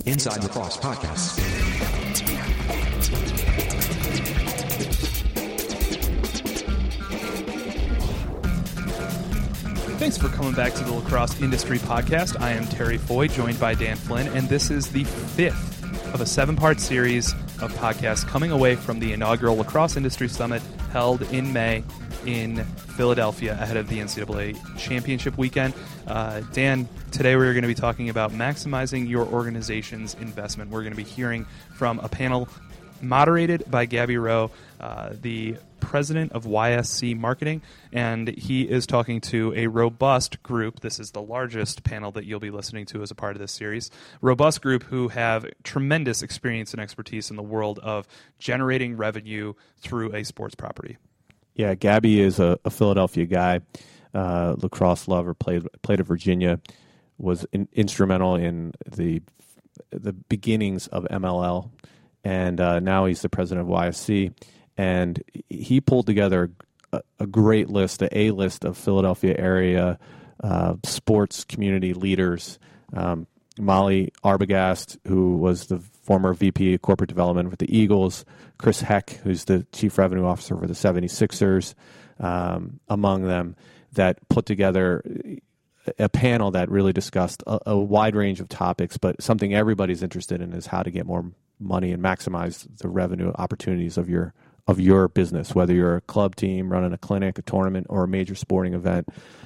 Inside Lacrosse Podcast. Thanks for coming back to the Lacrosse Industry Podcast. I am Terry Foy, joined by Dan Flynn, and this is the fifth of a 7-part series of podcasts coming away from the inaugural Lacrosse Industry Summit held in May in Philadelphia ahead of the NCAA Championship weekend. Dan, today we're going to be talking about maximizing your organization's investment. We're going to be hearing from a panel moderated by Gabby Rowe, the president of YSC Marketing, and he is talking to a robust group. This is the largest panel that you'll be listening to as a part of this series. Robust group who have tremendous experience and expertise in the world of generating revenue through a sports property. Yeah, Gabby is a Philadelphia guy, lacrosse lover, played at Virginia, was instrumental in the beginnings of MLL, and now he's the president of YSC. And he pulled together a great list, a list of Philadelphia area sports community leaders. Molly Arbogast, who was the former VP of Corporate Development with the Eagles, Chris Heck, who's the Chief Revenue Officer for the 76ers, among them, that put together a panel that really discussed a wide range of topics, but something everybody's interested in is how to get more money and maximize the revenue opportunities of your business, whether you're a club team running a clinic, a tournament, or a major sporting event,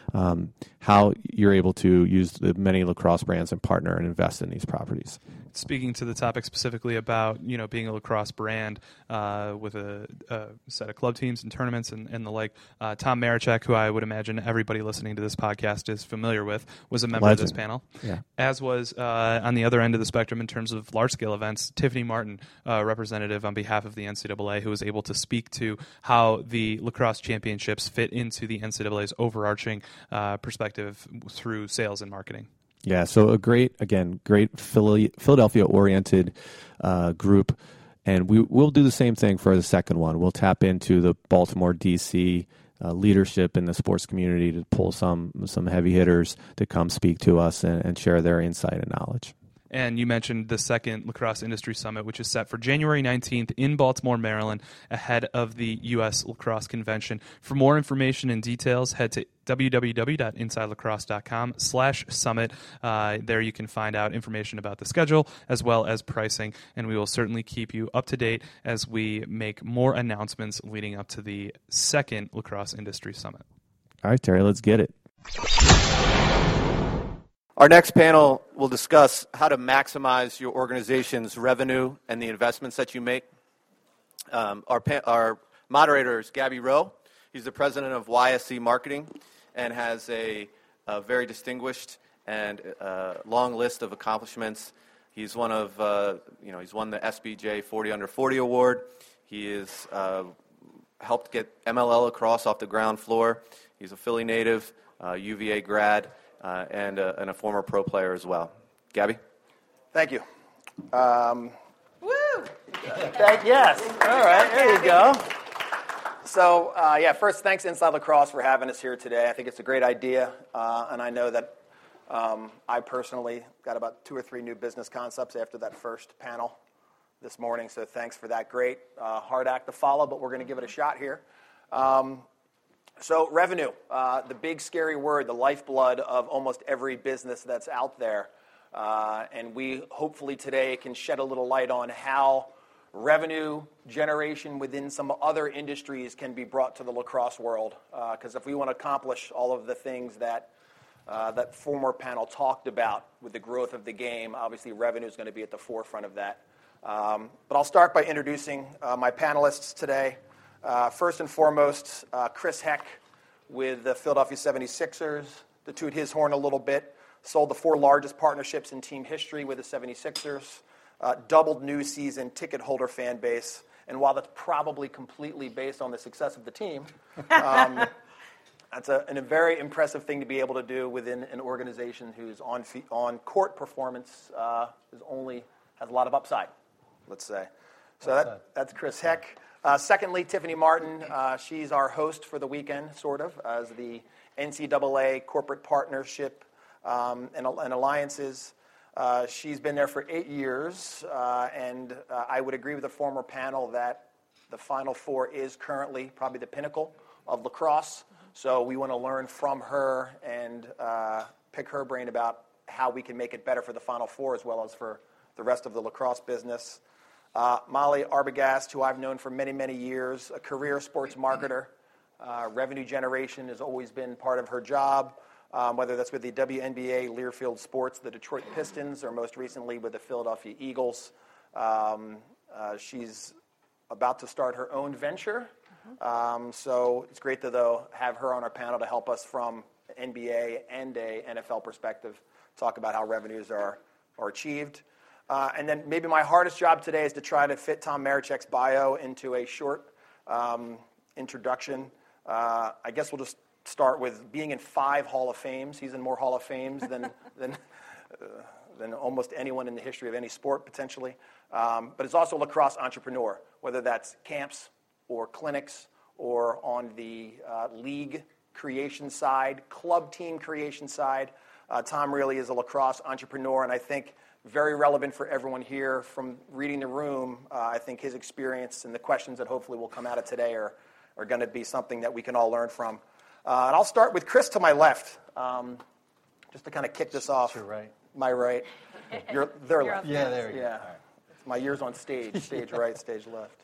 how you're able to use the many lacrosse brands and partner and invest in these properties. Speaking to the topic specifically about being a lacrosse brand with a set of club teams and tournaments and the like, Tom Marichek, who I would imagine everybody listening to this podcast is familiar with, was a member of this panel. Yeah. As was on the other end of the spectrum in terms of large-scale events, Tiffany Martin, representative on behalf of the NCAA, who was able to speak to how the lacrosse championships fit into the NCAA's overarching perspective through sales and marketing. Yeah, so a great Philadelphia-oriented group, and we'll do the same thing for the second one. We'll tap into the Baltimore, D.C. Leadership in the sports community to pull some heavy hitters to come speak to us and share their insight and knowledge. And you mentioned the second Lacrosse Industry Summit, which is set for January 19th in Baltimore, Maryland, ahead of the U.S. Lacrosse Convention. For more information and details, head to www.insidelacrosse.com/summit. There you can find out information about the schedule as well as pricing, and we will certainly keep you up to date as we make more announcements leading up to the second Lacrosse Industry Summit. All right, Terry, let's get it. Our next panel will discuss how to maximize your organization's revenue and the investments that you make. Our moderator is Gabby Rowe. He's the president of YSC Marketing and has a very distinguished and long list of accomplishments. He's he's won the SBJ 40 Under 40 award. He has helped get MLL lacrosse off the ground floor. He's a Philly native, UVA grad. And a former pro player as well. Gabby? Thank you. Woo! Yes. All right, there you go. So, first, thanks Inside Lacrosse for having us here today. I think it's a great idea, and I know that I personally got about 2 or 3 new business concepts after that first panel this morning, so thanks for that. Great. Hard act to follow, but we're going to give it a shot here. So revenue, the big scary word, the lifeblood of almost every business that's out there. And we hopefully today can shed a little light on how revenue generation within some other industries can be brought to the lacrosse world. Because if we want to accomplish all of the things that that former panel talked about with the growth of the game, obviously revenue is going to be at the forefront of that. But I'll start by introducing my panelists today. First and foremost, Chris Heck with the Philadelphia 76ers. To toot his horn a little bit, sold the 4 largest partnerships in team history with the 76ers, doubled new season ticket holder fan base, and while that's probably completely based on the success of the team, that's a very impressive thing to be able to do within an organization whose on-court performance has a lot of upside, let's say. So that's Chris Heck. Secondly, Tiffany Martin. She's our host for the weekend, sort of, as the NCAA corporate partnership and alliances She's been there for 8 years, and I would agree with the former panel that the Final Four is currently probably the pinnacle of lacrosse. So we want to learn from her and pick her brain about how we can make it better for the Final Four as well as for the rest of the lacrosse business. Molly Arbogast, who I've known for many, many years, a career sports marketer. Revenue generation has always been part of her job, whether that's with the WNBA, Learfield Sports, the Detroit Pistons, or most recently with the Philadelphia Eagles. She's about to start her own venture. So it's great to, though, have her on our panel to help us from an NBA and a NFL perspective talk about how revenues are achieved. And then maybe my hardest job today is to try to fit Tom Marichek's bio into a short introduction. I guess we'll just start with being in 5 Hall of Fames. He's in more Hall of Fames than almost anyone in the history of any sport, potentially. But he's also a lacrosse entrepreneur, whether that's camps or clinics or on the league creation side, club team creation side. Tom really is a lacrosse entrepreneur, and I think very relevant for everyone here from reading the room. I think his experience and the questions that hopefully will come out of today are going to be something that we can all learn from. And I'll start with Chris to my left, just to kind of kick this off. That's your right. My right. Their left. Yeah, there you go. Yeah. Right. My years on stage, stage right, stage left.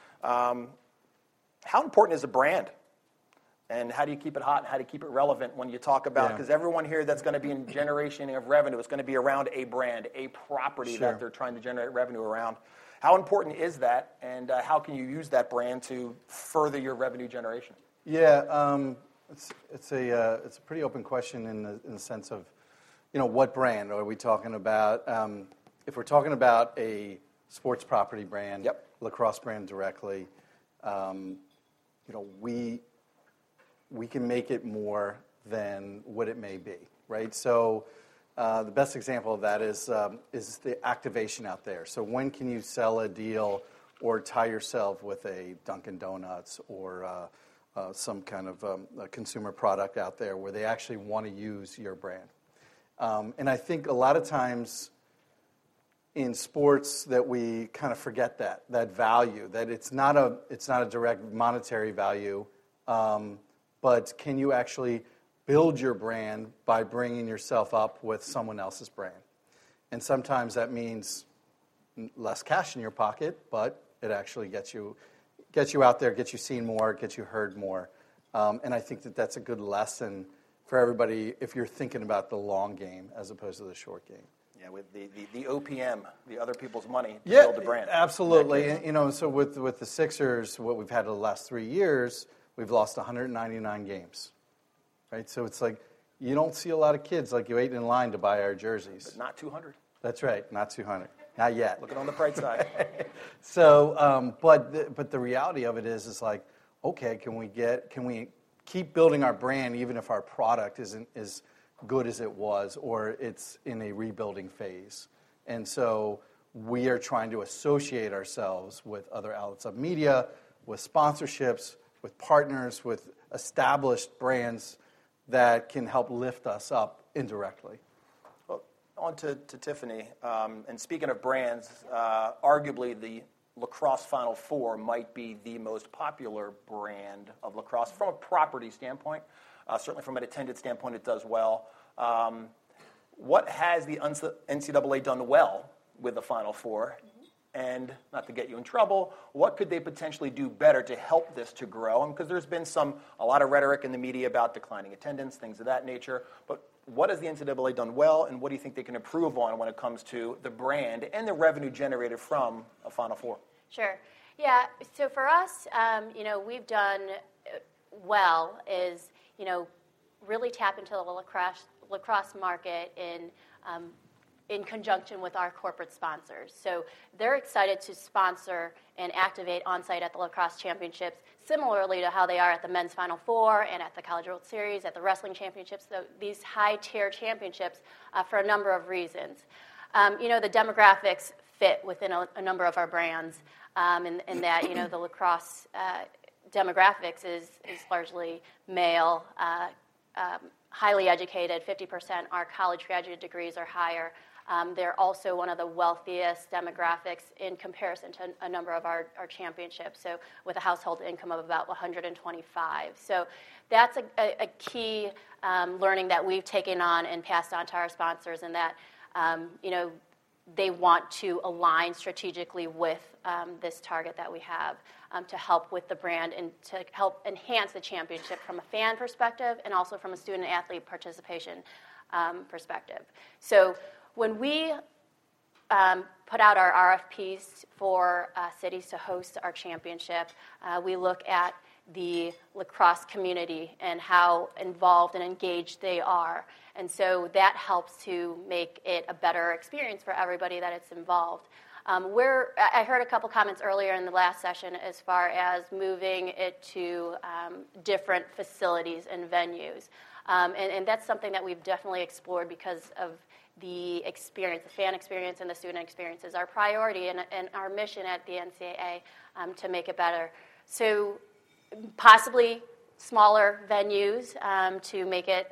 How important is a brand? And how do you keep it hot and how do you keep it relevant when you talk about, because everyone here that's going to be in generation of revenue is going to be around a brand, a property that they're trying to generate revenue around. How important is that, and how can you use that brand to further your revenue generation? Yeah, it's a pretty open question in the sense of, what brand are we talking about? If we're talking about a sports property brand, lacrosse brand directly, we can make it more than what it may be, right? So the best example of that is the activation out there. So when can you sell a deal or tie yourself with a Dunkin' Donuts or some kind of a consumer product out there where they actually want to use your brand? And I think a lot of times in sports that we kind of forget that value, that it's not a direct monetary value, but can you actually build your brand by bringing yourself up with someone else's brand? And sometimes that means less cash in your pocket, but it actually gets you out there, gets you seen more, gets you heard more. And I think that's a good lesson for everybody if you're thinking about the long game as opposed to the short game. Yeah, with the OPM, the other people's money to Yeah, build the brand. Absolutely. And, so with the Sixers, what we've had the last 3 years, we've lost 199 games, right? So it's like you don't see a lot of kids like you waiting in line to buy our jerseys. But not 200. That's right, not 200. Not yet. Looking on the bright side. So, but the reality of it is like, okay, can we keep building our brand even if our product isn't as good as it was or it's in a rebuilding phase? And so we are trying to associate ourselves with other outlets of media, with sponsorships, with partners, with established brands that can help lift us up indirectly. Well, on to Tiffany. And speaking of brands, arguably the Lacrosse Final Four might be the most popular brand of lacrosse from a property standpoint. Certainly from an attended standpoint, it does well. What has the NCAA done well with the Final Four? And not to get you in trouble, what could they potentially do better to help this to grow? Because there's been a lot of rhetoric in the media about declining attendance, things of that nature. But what has the NCAA done well, and what do you think they can improve on when it comes to the brand and the revenue generated from a Final Four? Sure. Yeah. So for us, we've done well is, really tap into the lacrosse market in conjunction with our corporate sponsors. So they're excited to sponsor and activate on-site at the lacrosse championships, similarly to how they are at the men's Final Four and at the College World Series, at the wrestling championships, so these high-tier championships for a number of reasons. The demographics fit within a number of our brands, in that, the lacrosse demographics is largely male, highly educated, 50% are college graduate degrees or higher. They're also one of the wealthiest demographics in comparison to a number of our championships, so with a household income of about 125. So that's a key learning that we've taken on and passed on to our sponsors, and that they want to align strategically with this target that we have to help with the brand and to help enhance the championship from a fan perspective and also from a student-athlete participation perspective. So when we put out our RFPs for cities to host our championship, we look at the lacrosse community and how involved and engaged they are. And so that helps to make it a better experience for everybody that it's involved. I heard a couple comments earlier in the last session as far as moving it to different facilities and venues. And that's something that we've definitely explored because of the experience, the fan experience and the student experience is our priority and our mission at the NCAA to make it better. So possibly smaller venues to make it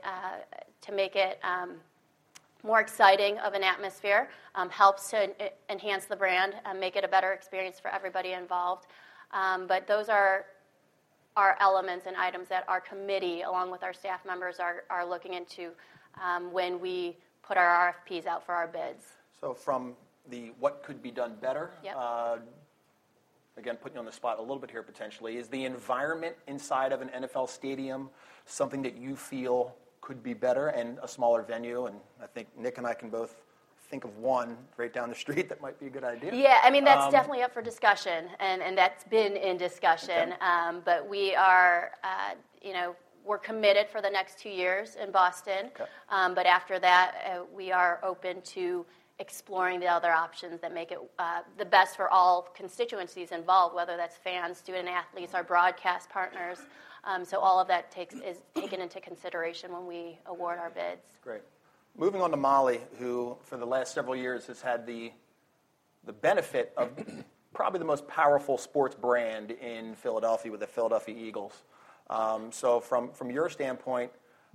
more exciting of an atmosphere, helps to enhance the brand and make it a better experience for everybody involved. But those are elements and items that our committee, along with our staff members, are looking into when we put our RFPs out for our bids. So from the what could be done better, Yep. Again, putting you on the spot a little bit here potentially, is the environment inside of an NFL stadium something that you feel could be better and a smaller venue? And I think Nick and I can both think of one right down the street that might be a good idea. Yeah, I mean, that's definitely up for discussion, and that's been in discussion. Okay. But we are, we're committed for the next 2 years in Boston. Okay. But after that, we are open to exploring the other options that make it the best for all constituencies involved, whether that's fans, student athletes, our broadcast partners. So all of that is taken into consideration when we award our bids. Great. Moving on to Molly, who for the last several years has had the benefit of probably the most powerful sports brand in Philadelphia with the Philadelphia Eagles. So from your standpoint,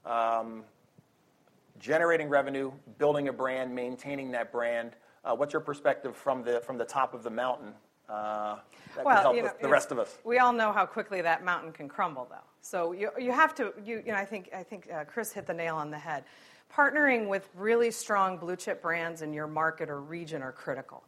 generating revenue, building a brand, maintaining that brand, what's your perspective from the top of the mountain? That can help the rest of us. We all know how quickly that mountain can crumble, though. So you have to. I think Chris hit the nail on the head. Partnering with really strong blue chip brands in your market or region are critical.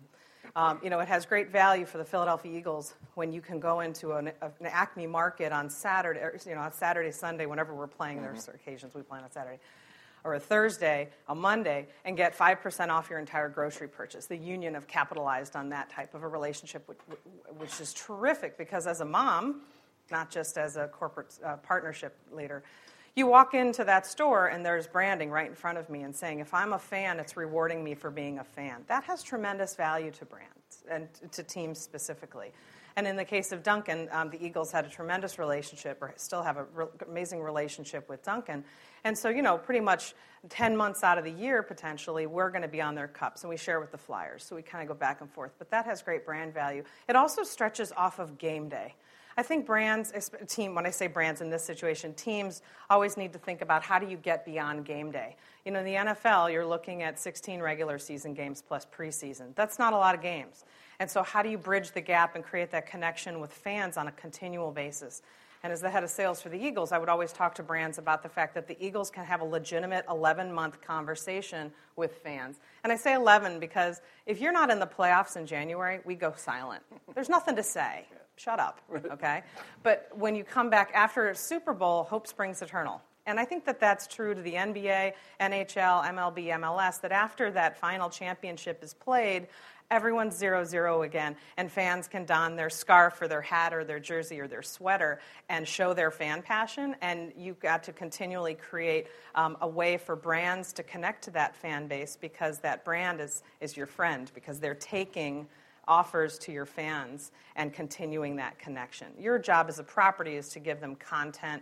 It has great value for the Philadelphia Eagles when you can go into an Acme market on Saturday, on Saturday, Sunday, whenever we're playing. Mm-hmm. There's occasions we play on a Saturday. Or a Thursday, a Monday, and get 5% off your entire grocery purchase. The union have capitalized on that type of a relationship, which is terrific because as a mom, not just as a corporate partnership leader, you walk into that store and there's branding right in front of me and saying, if I'm a fan, it's rewarding me for being a fan. That has tremendous value to brands and to teams specifically. And in the case of Dunkin', the Eagles had a tremendous relationship, or still have an amazing relationship with Dunkin'. And so, pretty much 10 months out of the year, potentially, we're going to be on their cups, and we share with the Flyers. So we kind of go back and forth. But that has great brand value. It also stretches off of game day. I think brands, when I say brands in this situation, teams always need to think about how do you get beyond game day. In the NFL, you're looking at 16 regular season games plus preseason. That's not a lot of games. And so how do you bridge the gap and create that connection with fans on a continual basis? And as the head of sales for the Eagles, I would always talk to brands about the fact that the Eagles can have a legitimate 11-month conversation with fans. And I say 11 because if you're not in the playoffs in January, we go silent. There's nothing to say. Shut up, okay? But when you come back after a Super Bowl, hope springs eternal. And I think that that's true to the NBA, NHL, MLB, MLS, that after that final championship is played, everyone's 0-0 again, and fans can don their scarf or their hat or their jersey or their sweater and show their fan passion, and you've got to continually create a way for brands to connect to that fan base because that brand is your friend, because they're taking offers to your fans and continuing that connection. Your job as a property is to give them content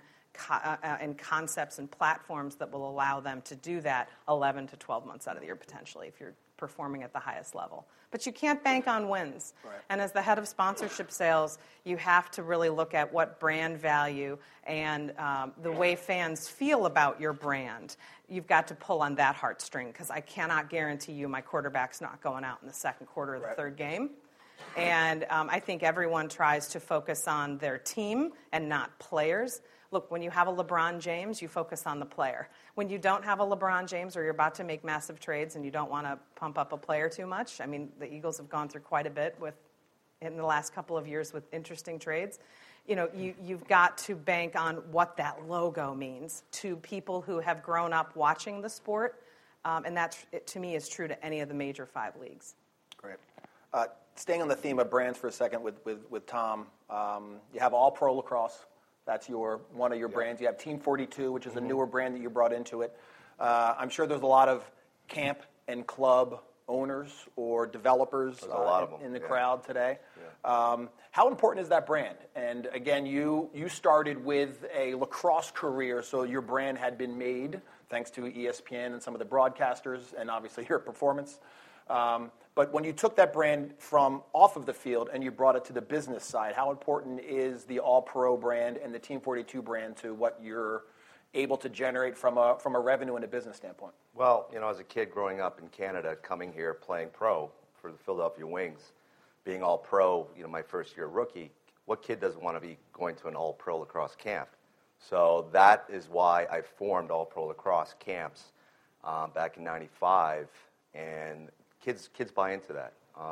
and concepts and platforms that will allow them to do that 11 to 12 months out of the year potentially if you're performing at the highest level. But you can't bank on wins. Right. And as the head of sponsorship sales, you have to really look at what brand value and the way fans feel about your brand. You've got to pull on that heartstring, because I cannot guarantee you my quarterback's not going out in the second quarter of the third game. And I think everyone tries to focus on their team and not players. Look, when you have a LeBron James, you focus on the player. When you don't have a LeBron James, or you're about to make massive trades and you don't want to pump up a player too much, I mean, the Eagles have gone through quite a bit in the last couple of years with interesting trades. You've got to bank on what that logo means to people who have grown up watching the sport, and that, to me, is true to any of the major 5 leagues. Great. Staying on the theme of brands for a second with Tom, you have All Pro Lacrosse. That's one of your brands. You have Team 42, which is a newer brand that you brought into it. I'm sure there's a lot of camp and club owners or developers a lot of them, in the crowd today. Yeah. How important is that brand? And again, you started with a lacrosse career, so your brand had been made thanks to ESPN and some of the broadcasters, and obviously your performance. But when you took that brand from off of the field and you brought it to the business side, how important is the All Pro brand and the Team 42 brand to what you're able to generate from a revenue and a business standpoint? Well, as a kid growing up in Canada, coming here playing pro for the Philadelphia Wings, being All Pro, my first year rookie, what kid doesn't want to be going to an All Pro lacrosse camp? So that is why I formed All Pro lacrosse camps back in '95, and kids buy into that.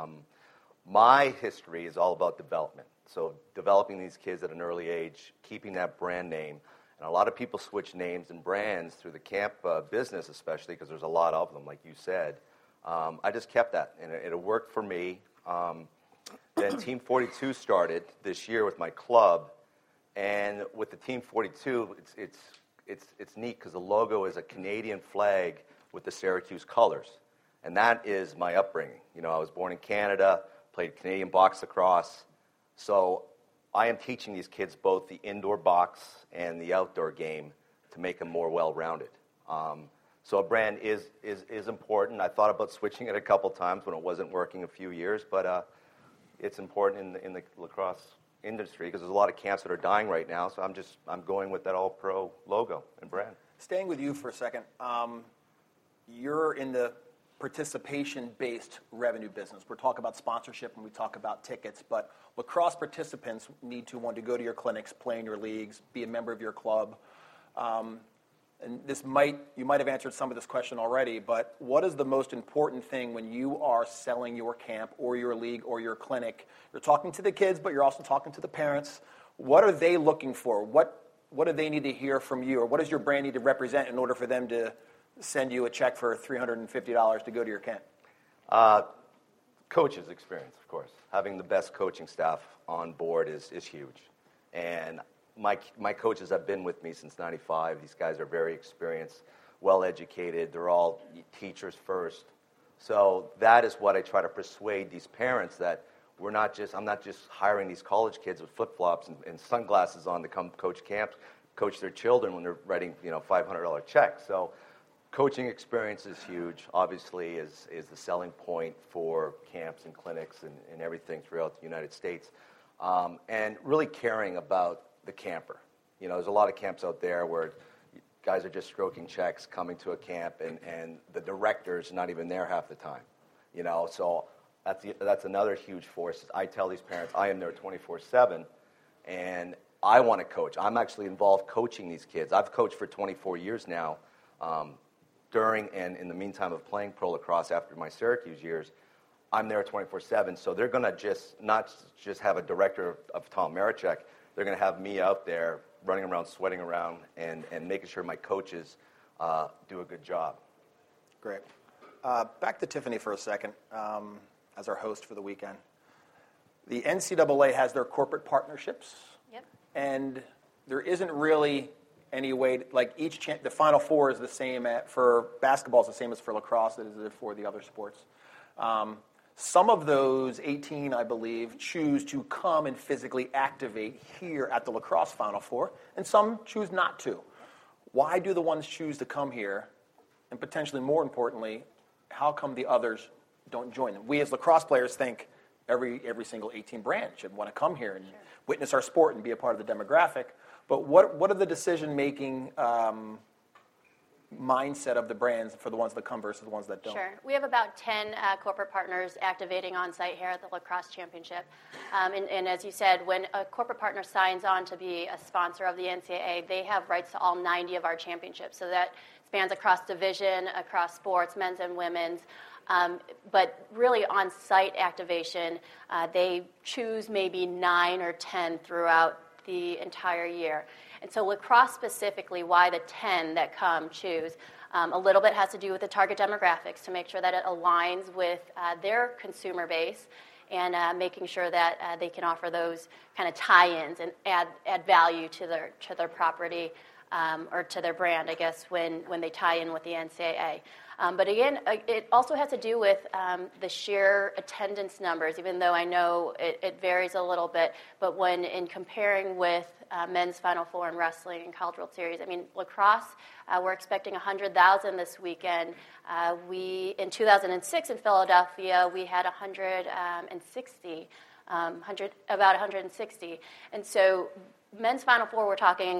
My history is all about development. So developing these kids at an early age, keeping that brand name. And a lot of people switch names and brands through the camp business, especially because there's a lot of them, like you said. I just kept that, and it worked for me. Then Team 42 started this year with my club. And with the Team 42, it's neat because the logo is a Canadian flag with the Syracuse colors. And that is my upbringing. I was born in Canada, played Canadian box lacrosse. So I am teaching these kids both the indoor box and the outdoor game to make them more well-rounded. So a brand is important. I thought about switching it a couple times when it wasn't working a few years, but it's important in the lacrosse industry because there's a lot of camps that are dying right now. So I'm going with that All Pro logo and brand. Staying with you for a second, you're in the participation-based revenue business. We're talking about sponsorship and we talk about tickets, but lacrosse participants need to want to go to your clinics, play in your leagues, be a member of your club. And you might have answered some of this question already, but what is the most important thing when you are selling your camp or your league or your clinic? You're talking to the kids, but you're also talking to the parents. What are they looking for? What do they need to hear from you, or what does your brand need to represent in order for them to send you a check for $350 to go to your camp? Coaches' experience, of course. Having the best coaching staff on board is huge. And my coaches have been with me since '95. These guys are very experienced, well-educated. They're all teachers first. So that is what I try to persuade these parents that I'm not just hiring these college kids with flip-flops and sunglasses on to come coach camps, coach their children when they're writing $500 checks. So coaching experience is huge, obviously, is the selling point for camps and clinics and everything throughout the United States. And really caring about the camper. There's a lot of camps out there where guys are just stroking checks coming to a camp, and the director's not even there half the time. So that's another huge force. I tell these parents, I am there 24/7, and I want to coach. I'm actually involved coaching these kids. I've coached for 24 years now. During and in the meantime of playing pro lacrosse after my Syracuse years, I'm there 24/7. So they're going to not just have a director of Tom Marichek. They're going to have me out there running around, sweating around, and making sure my coaches do a good job. Great. Back to Tiffany for a second as our host for the weekend. The NCAA has their corporate partnerships. Yep. And there isn't really any way, like the Final Four is the same for basketball is the same as for lacrosse as it is for the other sports. Some of those 18, I believe, choose to come and physically activate here at the lacrosse Final Four, and some choose not to. Why do the ones choose to come here? And potentially more importantly, how come the others don't join them. We as lacrosse players think every single 18 brand should want to come here and witness our sport and be a part of the demographic. But what are the decision-making mindset of the brands for the ones that come versus the ones that don't? Sure. We have about 10 corporate partners activating on site here at the Lacrosse Championship. And as you said, when a corporate partner signs on to be a sponsor of the NCAA, they have rights to all 90 of our championships. So that spans across division, across sports, men's and women's. But really on-site activation, they choose maybe 9 or 10 throughout the entire year. And so lacrosse specifically, why the 10 that come choose, a little bit has to do with the target demographics to make sure that it aligns with their consumer base and making sure that they can offer those kind of tie-ins and add value to their property or to their brand, I guess, when they tie in with the NCAA. But again, it also has to do with the sheer attendance numbers, even though I know it varies a little bit. But when in comparing with men's Final Four in wrestling and College World Series, I mean, lacrosse, we're expecting 100,000 this weekend. In 2006 in Philadelphia, we had 160. About 160. And so men's Final Four, we're talking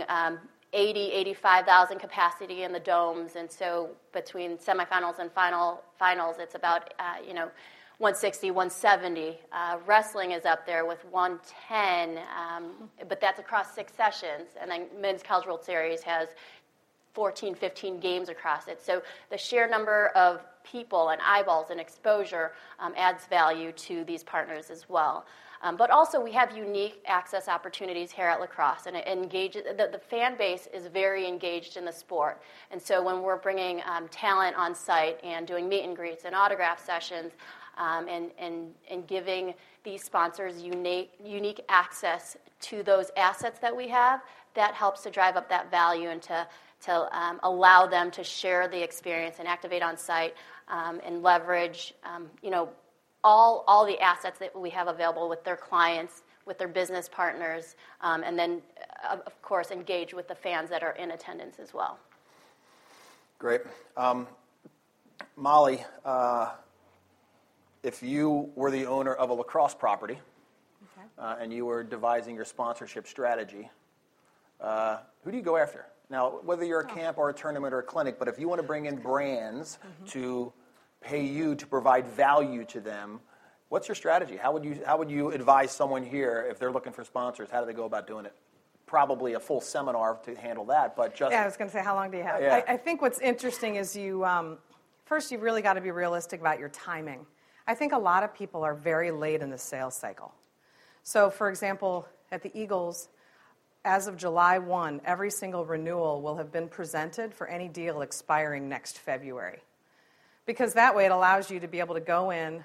85,000 capacity in the domes, and so between semifinals and finals, it's about 160, 170. Wrestling is up there with 110, but that's across 6 sessions, and then men's College World Series has 14, 15 games across it. So the sheer number of people and eyeballs and exposure adds value to these partners as well. But also we have unique access opportunities here at Lacrosse, and the fan base is very engaged in the sport. And so when we're bringing talent on site and doing meet and greets and autograph sessions and giving these sponsors unique access to those assets that we have, that helps to drive up that value and to allow them to share the experience and activate on site and leverage, all the assets that we have available with their clients, with their business partners, and then, of course, engage with the fans that are in attendance as well. Great. Molly, if you were the owner of a lacrosse property and you were devising your sponsorship strategy, who do you go after? Now, whether you're a camp or a tournament or a clinic, but if you want to bring in brands to pay you to provide value to them, what's your strategy? How would you advise someone here if they're looking for sponsors? How do they go about doing it? Probably a full seminar to handle that, but just... Yeah, I was going to say, how long do you have? Yeah. I think what's interesting is first you've really got to be realistic about your timing. I think a lot of people are very late in the sales cycle. So, for example, at the Eagles, as of July 1, every single renewal will have been presented for any deal expiring next February. Because that way it allows you to be able to go in,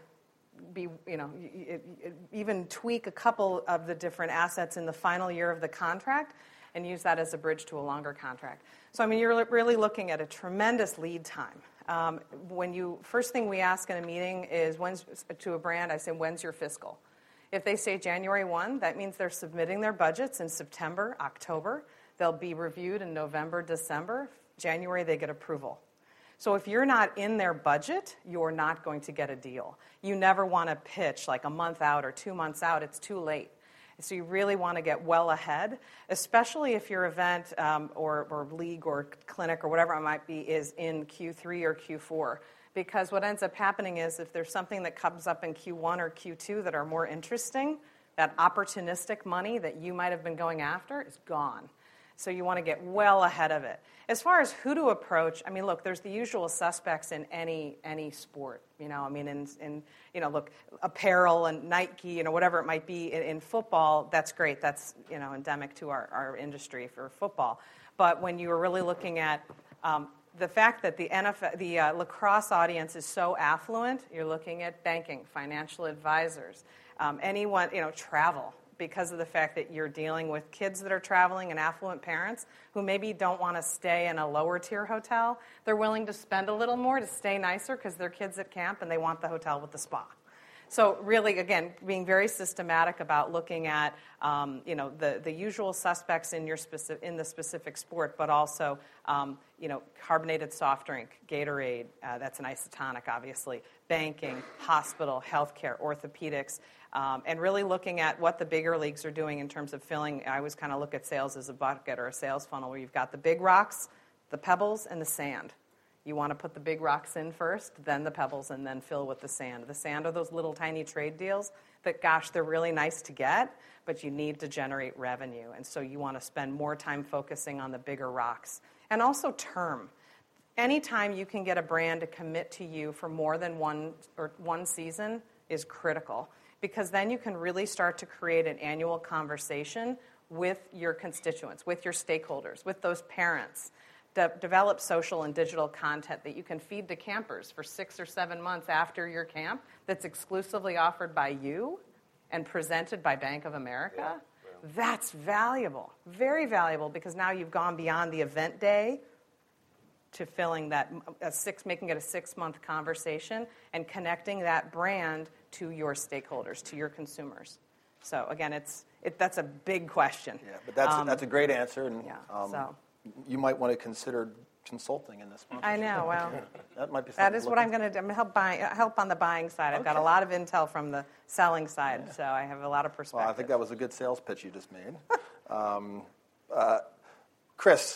even tweak a couple of the different assets in the final year of the contract and use that as a bridge to a longer contract. So, I mean, you're really looking at a tremendous lead time. First thing we ask in a meeting is, to a brand, I say, when's your fiscal? If they say January 1, that means they're submitting their budgets in September, October. They'll be reviewed in November, December. January, they get approval. So if you're not in their budget, you're not going to get a deal. You never want to pitch like a month out or 2 months out. It's too late. So you really want to get well ahead, especially if your event or league or clinic or whatever it might be is in Q3 or Q4. Because what ends up happening is if there's something that comes up in Q1 or Q2 that are more interesting, that opportunistic money that you might have been going after is gone. So you want to get well ahead of it. As far as who to approach, I mean, look, there's the usual suspects in any sport. Look, apparel and Nike, whatever it might be in football, that's great. That's, endemic to our industry for football. But when you are really looking at the fact that the lacrosse audience is so affluent, you're looking at banking, financial advisors, anyone, travel, because of the fact that you're dealing with kids that are traveling and affluent parents who maybe don't want to stay in a lower tier hotel. They're willing to spend a little more to stay nicer because their kids at camp and they want the hotel with the spa. So really, again, being very systematic about looking at the usual suspects in the specific sport, but also carbonated soft drink, Gatorade, that's an isotonic, obviously, banking, hospital, healthcare, orthopedics, and really looking at what the bigger leagues are doing in terms of filling. I always kind of look at sales as a bucket or a sales funnel where you've got the big rocks, the pebbles, and the sand. You want to put the big rocks in first, then the pebbles, and then fill with the sand. The sand are those little tiny trade deals that, gosh, they're really nice to get, but you need to generate revenue. And so you want to spend more time focusing on the bigger rocks. And also term. Anytime you can get a brand to commit to you for more than one season is critical, because then you can really start to create an annual conversation with your constituents, with your stakeholders, with those parents. Develop social and digital content that you can feed to campers for 6 or 7 months after your camp that's exclusively offered by you and presented by Bank of America. Yeah. That's valuable, very valuable, because now you've gone beyond the event day to filling that making it a 6-month conversation and connecting that brand to your stakeholders, to your consumers. So again, that's a big question. Yeah, but that's a great answer, and so. You might want to consider consulting in this sponsorship. I know. Well, that might be. That is what I'm going to do. I'm going to help on the buying side. I've got a lot of intel from the selling side, so I have a lot of perspective. Well, I think that was a good sales pitch you just made. Chris,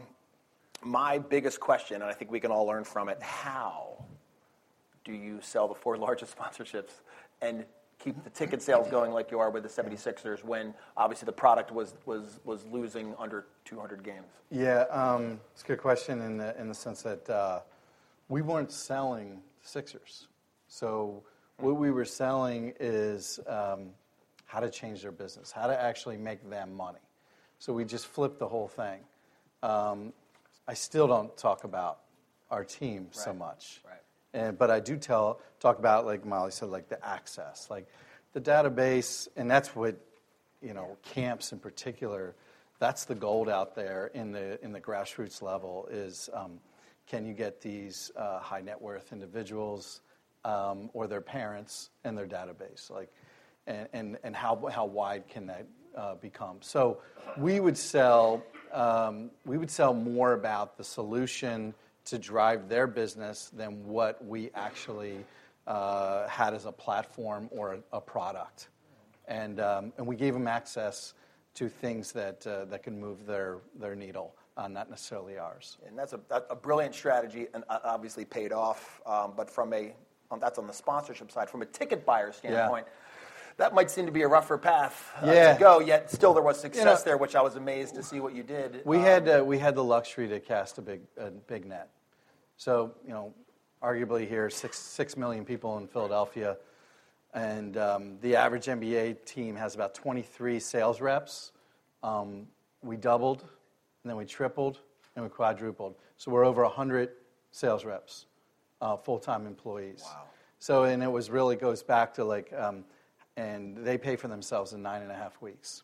my biggest question, and I think we can all learn from it: how do you sell the 4 largest sponsorships and keep the ticket sales going like you are with the 76ers when obviously the product was losing under 200 games? Yeah, it's a good question in the sense that we weren't selling Sixers. So what we were selling is how to change their business, how to actually make them money. So we just flipped the whole thing. I still don't talk about our team so much. Right. But I do talk about, like Molly said, like the access, like the database, and that's what, camps in particular, that's the gold out there in the grassroots level is can you get these high net worth individuals or their parents and their database, like, and how wide can that become? So we would sell more about the solution to drive their business than what we actually had as a platform or a product, and we gave them access to things that can move their needle, not necessarily ours. And that's a brilliant strategy, and obviously paid off. But that's on the sponsorship side. From a ticket buyer standpoint, that might seem to be a rougher path to go. Yet still, there was success there, which I was amazed to see what you did. We had the luxury to cast a big net. So, arguably here, 6 million people in Philadelphia, and the average NBA team has about 23 sales reps. We doubled, and then we tripled, and we quadrupled. So we're over 100 sales reps, full-time employees. Wow. So, and it really goes back to and they pay for themselves in 9.5 weeks.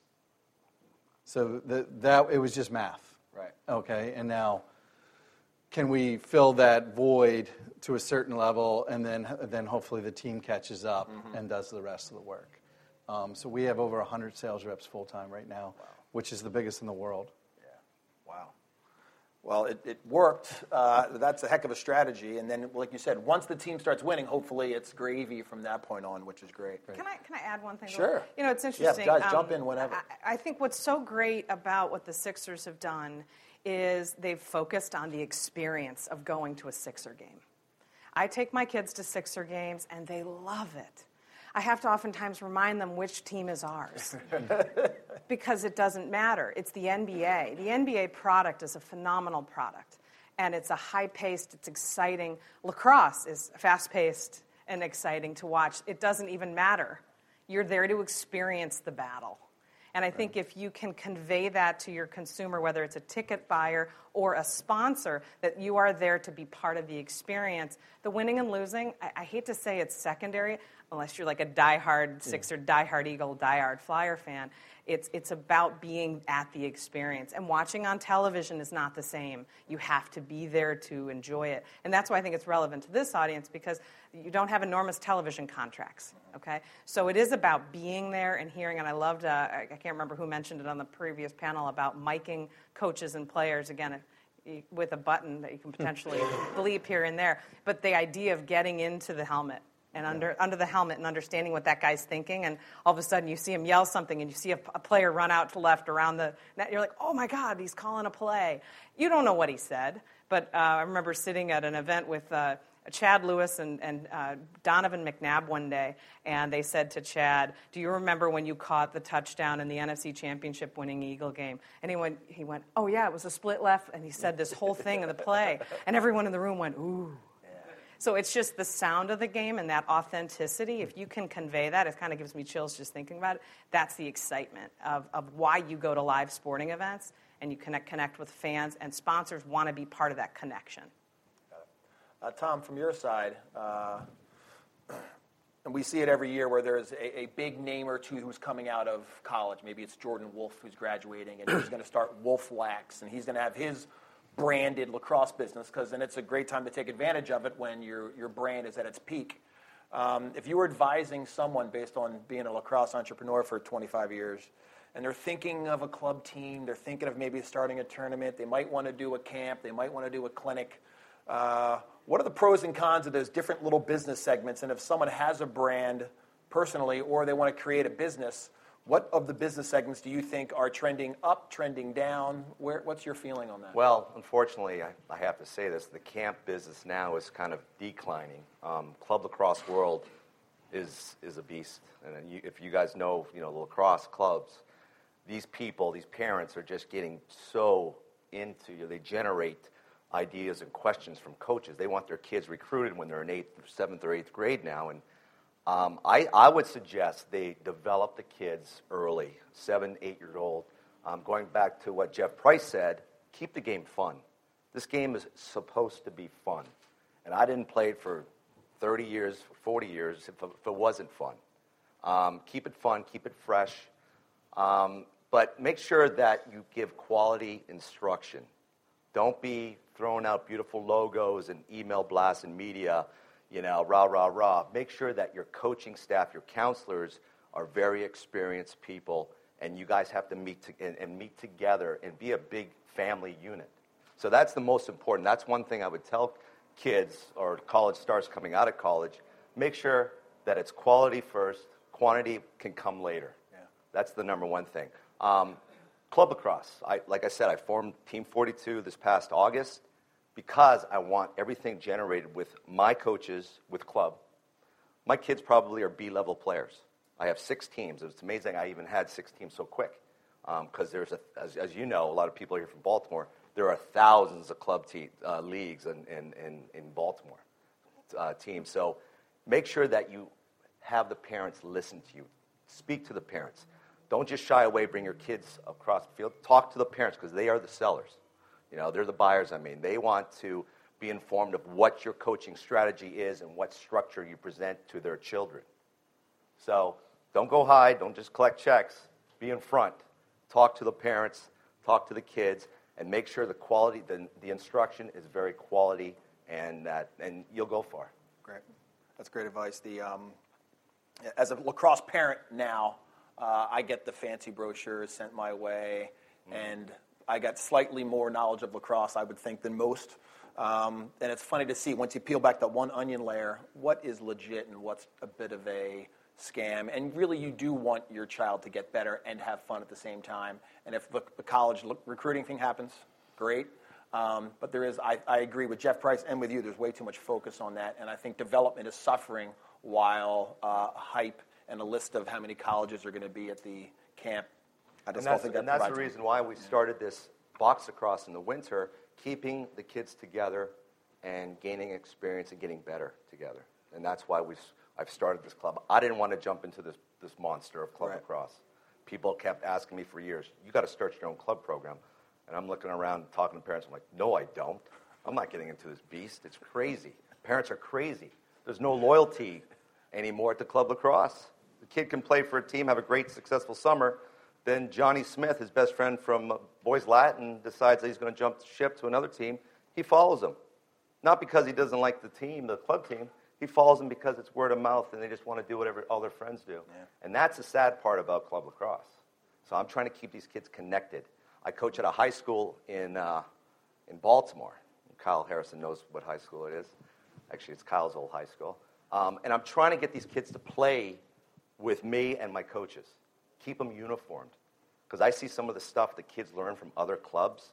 So that it was just math. Right. Okay, and now, can we fill that void to a certain level, and then hopefully the team catches up and does the rest of the work? So we have over 100 sales reps full-time right now, which is the biggest in the world. Yeah. Wow. Well, it worked. That's a heck of a strategy. And then, like you said, once the team starts winning, hopefully it's gravy from that point on, which is great. Can I add one thing? Sure. It's interesting. Yeah, guys, jump in whenever. I think what's so great about what the Sixers have done is they've focused on the experience of going to a Sixer game. I take my kids to Sixer games, and they love it. I have to oftentimes remind them which team is ours because it doesn't matter. It's the NBA. The NBA product is a phenomenal product, and it's a high-paced, it's exciting. Lacrosse is fast-paced and exciting to watch. It doesn't even matter. You're there to experience the battle. And I think if you can convey that to your consumer, whether it's a ticket buyer or a sponsor, that you are there to be part of the experience. The winning and losing, I hate to say it's secondary, unless you're like a diehard Sixer, diehard Eagle, diehard Flyer fan. It's about being at the experience. And watching on television is not the same. You have to be there to enjoy it. And that's why I think it's relevant to this audience, because you don't have enormous television contracts, okay? So it is about being there and hearing. And I loved, I can't remember who mentioned it on the previous panel about miking coaches and players, again, with a button that you can potentially bleep here and there. But the idea of getting into the helmet and under the helmet and understanding what that guy's thinking, and all of a sudden you see him yell something and you see a player run out to left around the net, you're like, oh my God, he's calling a play. You don't know what he said, but I remember sitting at an event with Chad Lewis and Donovan McNabb one day, and they said to Chad, do you remember when you caught the touchdown in the NFC Championship winning Eagle game? And he went, oh yeah, it was a split left, and he said this whole thing in the play, and everyone in the room went, ooh. So it's just the sound of the game and that authenticity. If you can convey that, it kind of gives me chills just thinking about it. That's the excitement of why you go to live sporting events, and you connect with fans, and sponsors want to be part of that connection. Tom, from your side, and we see it every year where there's a big name or two who's coming out of college. Maybe it's Jordan Wolf who's graduating, and he's going to start Wolf Wax, and he's going to have his branded lacrosse business, because then it's a great time to take advantage of it when your brand is at its peak. If you were advising someone based on being a lacrosse entrepreneur for 25 years, and they're thinking of a club team, they're thinking of maybe starting a tournament, they might want to do a camp, they might want to do a clinic, what are the pros and cons of those different little business segments? And if someone has a brand personally, or they want to create a business, what of the business segments do you think are trending up, trending down? What's your feeling on that? Well, unfortunately, I have to say this, the camp business now is kind of declining. Club lacrosse world is a beast. And if you guys know, the lacrosse clubs, these people, these parents are just getting so into, they generate ideas and questions from coaches. They want their kids recruited when they're in 7th or 8th grade now, and I would suggest they develop the kids early, 7, 8-year-old. Going back to what Jeff Price said, keep the game fun. This game is supposed to be fun. And I didn't play it for 30 years, 40 years if it wasn't fun. Keep it fun, keep it fresh. But make sure that you give quality instruction. Don't be throwing out beautiful logos and email blasts and media, rah, rah, rah. Make sure that your coaching staff, your counselors, are very experienced people, and you guys have to meet together and be a big family unit. So that's the most important. That's one thing I would tell kids or college stars coming out of college. Make sure that it's quality first. Quantity can come later. Yeah. That's the number one thing. Club lacrosse. Like I said, I formed Team 42 this past August because I want everything generated with my coaches, with club. My kids probably are B-level players. I have 6 teams. It's amazing I even had 6 teams so quick because there's, as you know, a lot of people here from Baltimore, there are thousands of club leagues in Baltimore teams. So make sure that you have the parents listen to you. Speak to the parents. Don't just shy away, bring your kids across the field. Talk to the parents because they are the sellers. They're the buyers, They want to be informed of what your coaching strategy is and what structure you present to their children. So don't go hide. Don't just collect checks. Be in front. Talk to the parents. Talk to the kids. And make sure the quality, the instruction is very quality, and you'll go far. Great. That's great advice. As a lacrosse parent now, I get the fancy brochures sent my way, and I got slightly more knowledge of lacrosse, I would think, than most. And it's funny to see, once you peel back that one onion layer, what is legit and what's a bit of a scam. And really, you do want your child to get better and have fun at the same time. And if the college recruiting thing happens, great. But there is, I agree with Jeff Price and with you, there's way too much focus on that. And I think development is suffering while hype and a list of how many colleges are going to be at the camp. And that's the reason why we started this box lacrosse in the winter, keeping the kids together and gaining experience and getting better together. And that's why I've started this club. I didn't want to jump into this monster of club lacrosse. People kept asking me for years, you got to start your own club program. And I'm looking around talking to parents. I'm like, no, I don't. I'm not getting into this beast. It's crazy. Parents are crazy. There's no loyalty anymore at the club lacrosse. The kid can play for a team, have a great, successful summer. Then Johnny Smith, his best friend from Boys Latin, decides that he's going to jump ship to another team. He follows him. Not because he doesn't like the team, the club team. He follows them because it's word of mouth and they just want to do whatever all their friends do. Yeah. And that's the sad part about club lacrosse. So I'm trying to keep these kids connected. I coach at a high school in Baltimore. Kyle Harrison knows what high school it is. Actually, it's Kyle's old high school. And I'm trying to get these kids to play with me and my coaches. Keep them uniformed. Because I see some of the stuff the kids learn from other clubs.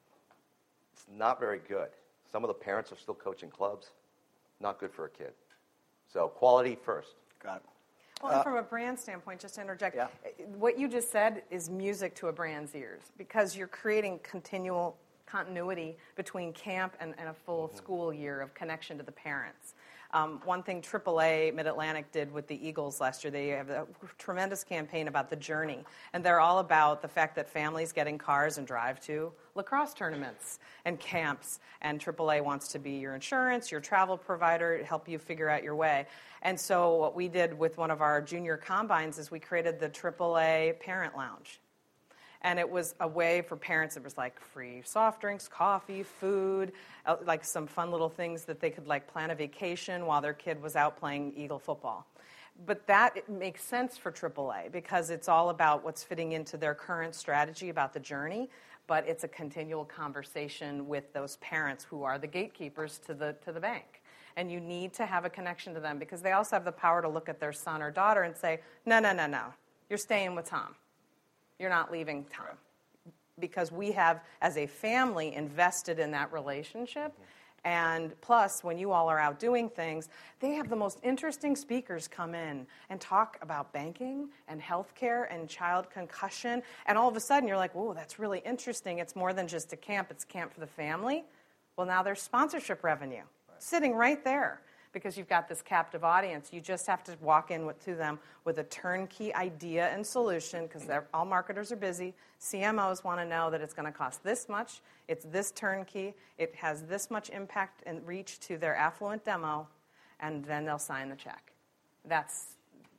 It's not very good. Some of the parents are still coaching clubs. Not good for a kid. So quality first. Got it. Well, and from a brand standpoint, just to interject, what you just said is music to a brand's ears because you're creating continual continuity between camp and a full school year of connection to the parents. One thing AAA Mid-Atlantic did with the Eagles last year, they have a tremendous campaign about the journey, and they're all about the fact that families get in cars and drive to lacrosse tournaments and camps, and AAA wants to be your insurance, your travel provider, help you figure out your way. And so what we did with one of our junior combines is we created the AAA Parent Lounge. And it was a way for parents, it was like free soft drinks, coffee, food, like some fun little things that they could like plan a vacation while their kid was out playing Eagle football. But that it makes sense for AAA because it's all about what's fitting into their current strategy about the journey, but it's a continual conversation with those parents who are the gatekeepers to the bank. And you need to have a connection to them because they also have the power to look at their son or daughter and say, no, you're staying with Tom. You're not leaving Tom. Because we have, as a family, invested in that relationship. And plus, when you all are out doing things, they have the most interesting speakers come in and talk about banking and healthcare and child concussion. And all of a sudden, you're like, oh, that's really interesting. It's more than just a camp. It's camp for the family. Well, now there's sponsorship revenue sitting right there. Because you've got this captive audience. You just have to walk in to them with a turnkey idea and solution because all marketers are busy. CMOs want to know that it's going to cost this much. It's this turnkey. It has this much impact and reach to their affluent demo, and then they'll sign the check. That's.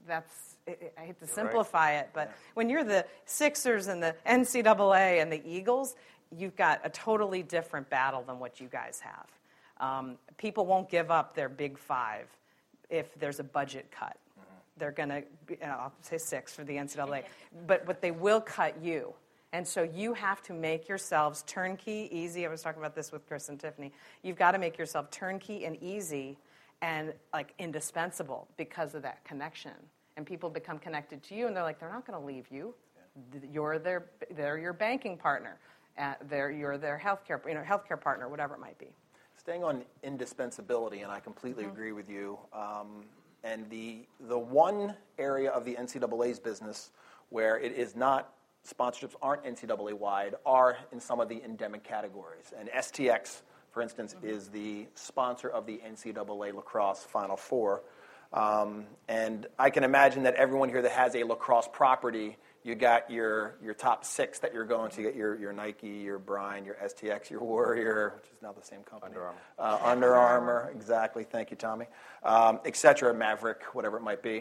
I hate to simplify it, but when you're the Sixers and the NCAA and the Eagles, you've got a totally different battle than what you guys have. People won't give up their big five if there's a budget cut. They're going to, I'll say 6 for the NCAA, but they will cut you. And so you have to make yourselves turnkey, easy. I was talking about this with Chris and Tiffany. You've got to make yourself turnkey and easy and like indispensable because of that connection. And people become connected to you, and they're like, they're not going to leave you. They're your banking partner. You're their healthcare partner, whatever it might be. Staying on indispensability, and I completely agree with you. And the one area of the NCAA's business where it is not, sponsorships aren't NCAA-wide, are in some of the endemic categories. And STX, for instance, is the sponsor of the NCAA Lacrosse Final Four. And I can imagine that everyone here that has a lacrosse property, you got your top 6 that you're going to. You get your Nike, your Brine, your STX, your Warrior, which is now the same company. Under Armour, exactly. Thank you, Tommy. Et cetera, Maverick, whatever it might be.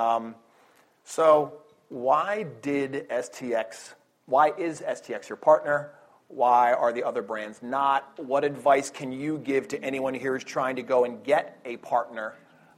So why is STX your partner? Why are the other brands not? What advice can you give to anyone here who's trying to go and get a partner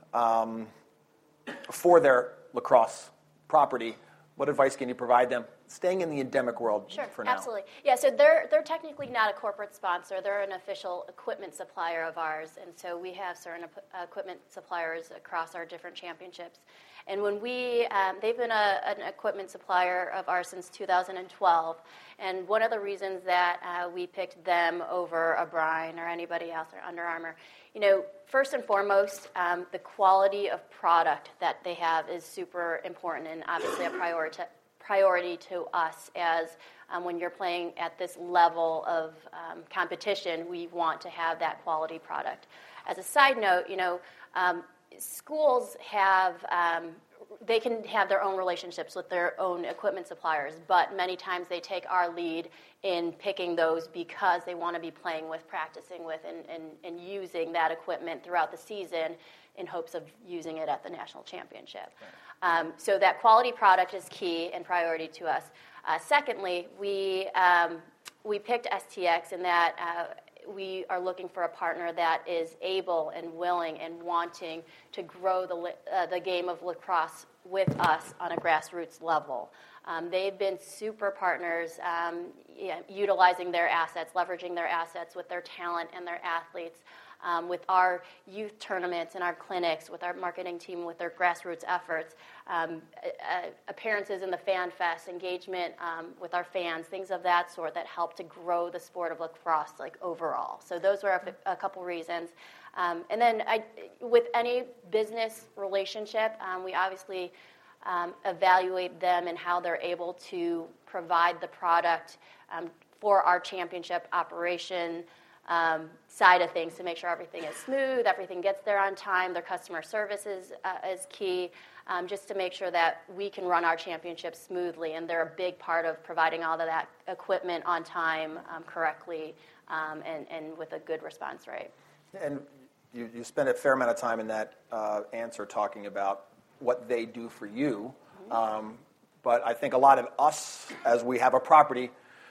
for their lacrosse property? What advice can you provide them, staying in the endemic world for now? Absolutely. Yeah, so they're technically not a corporate sponsor. They're an official equipment supplier of ours, and so we have certain equipment suppliers across our different championships. And when they've been an equipment supplier of ours since 2012, and one of the reasons that we picked them over a Brine or anybody else or Under Armour, first and foremost, the quality of product that they have is super important and obviously a priority to us as when you're playing at this level of competition, we want to have that quality product. As a side note, schools have they can have their own relationships with their own equipment suppliers, but many times they take our lead in picking those because they want to be playing with, practicing with, and using that equipment throughout the season in hopes of using it at the national championship. So that quality product is key and priority to us. Secondly, we picked STX in that we are looking for a partner that is able and willing and wanting to grow the game of lacrosse with us on a grassroots level. They've been super partners, utilizing their assets, leveraging their assets with their talent and their athletes, with our youth tournaments and our clinics, with our marketing team, with their grassroots efforts, appearances in the Fan Fest, engagement with our fans, things of that sort that help to grow the sport of lacrosse overall. So those were a couple reasons. And then with any business relationship, we obviously evaluate them and how they're able to provide the product for our championship operation side of things to make sure everything is smooth, everything gets there on time, their customer service is key, just to make sure that we can run our championship smoothly, and they're a big part of providing all of that equipment on time, correctly, and with a good response rate. And you spent a fair amount of time in that answer talking about what they do for you, but I think a lot of us, as we have a property,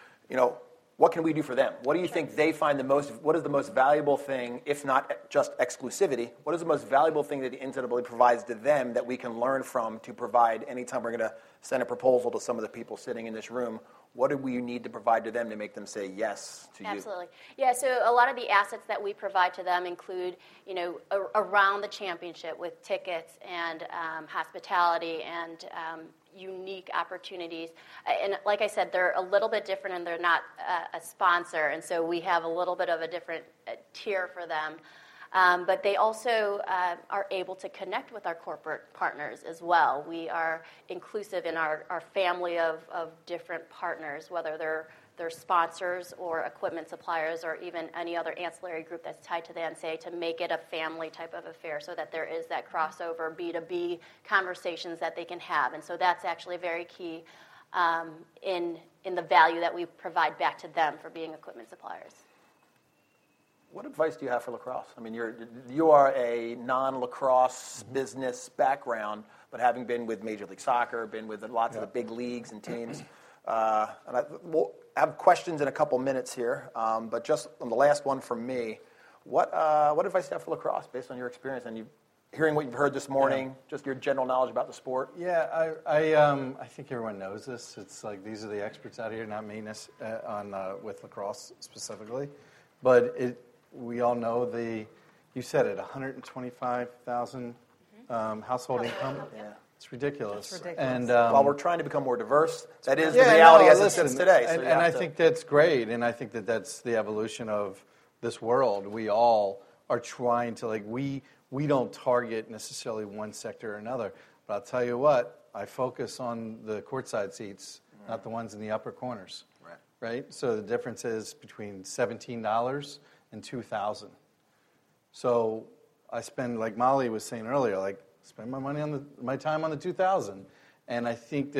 what can we do for them? What do you think they find what is the most valuable thing, if not just exclusivity, what is the most valuable thing that the NCAA provides to them that we can learn from to provide anytime we're going to send a proposal to some of the people sitting in this room? What do we need to provide to them to make them say yes to you? Absolutely. Yeah, so a lot of the assets that we provide to them include, around the championship with tickets and hospitality and unique opportunities. And like I said, they're a little bit different and they're not a sponsor, and so we have a little bit of a different tier for them. But they also are able to connect with our corporate partners as well. We are inclusive in our family of different partners, whether they're sponsors or equipment suppliers or even any other ancillary group that's tied to the NCAA, to make it a family type of affair so that there is that crossover B2B conversations that they can have. And so that's actually very key in the value that we provide back to them for being equipment suppliers. What advice do you have for lacrosse? I mean, you are a non-lacrosse business background, but having been with Major League Soccer, been with lots of the big leagues and teams, and we'll have questions in a couple minutes here, but just on the last one from me, what advice do you have for lacrosse based on your experience and hearing what you've heard this morning, just your general knowledge about the sport? Yeah, I think everyone knows this. It's like these are the experts out here, not me with lacrosse specifically, but we all know you said it, 125,000 household income. Yeah. It's ridiculous. It's ridiculous. And while we're trying to become more diverse, that is the reality as it sits today. So and I think that's great, and I think that's the evolution of this world. We all are trying to, we don't target necessarily one sector or another, but I'll tell you what, I focus on the courtside seats, not the ones in the upper corners. Right? So the difference is between $17 and $2,000. So I spend, like Molly was saying earlier, spend my time on the 2,000, and I think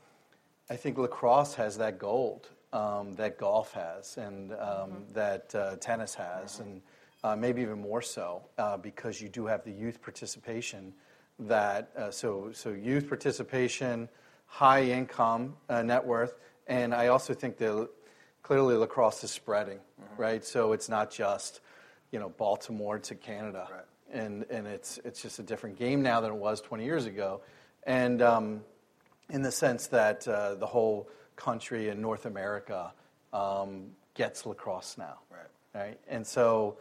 lacrosse has that gold that golf has, and that tennis has, and maybe even more so because you do have the youth participation. So youth participation, high income net worth, and I also think that clearly lacrosse is spreading, right? So it's not just Baltimore to Canada. Right. And it's just a different game now than it was 20 years ago, and in the sense that the whole country in North America gets lacrosse now, right? And so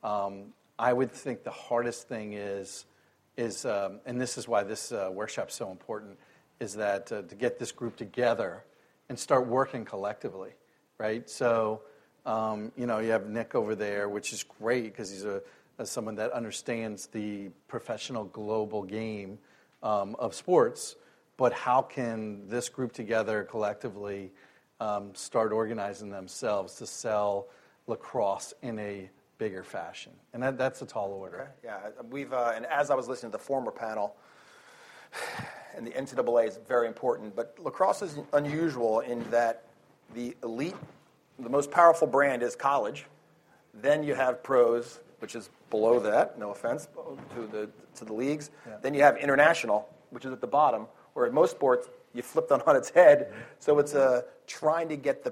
I would think the hardest thing is and this is why this workshop's so important, is that to get this group together and start working collectively, right? So you have Nick over there, which is great because he's someone that understands the professional global game of sports, but how can this group together collectively start organizing themselves to sell lacrosse in a bigger fashion? And that's a tall order. Okay. Yeah, we've and as I was listening to the former panel, and the NCAA is very important. But lacrosse is unusual in that the elite, the most powerful brand is college. Then you have pros, which is below that. No offense to the leagues. Yeah. Then you have international, which is at the bottom. Where in most sports you flip that on its head. So it's trying to get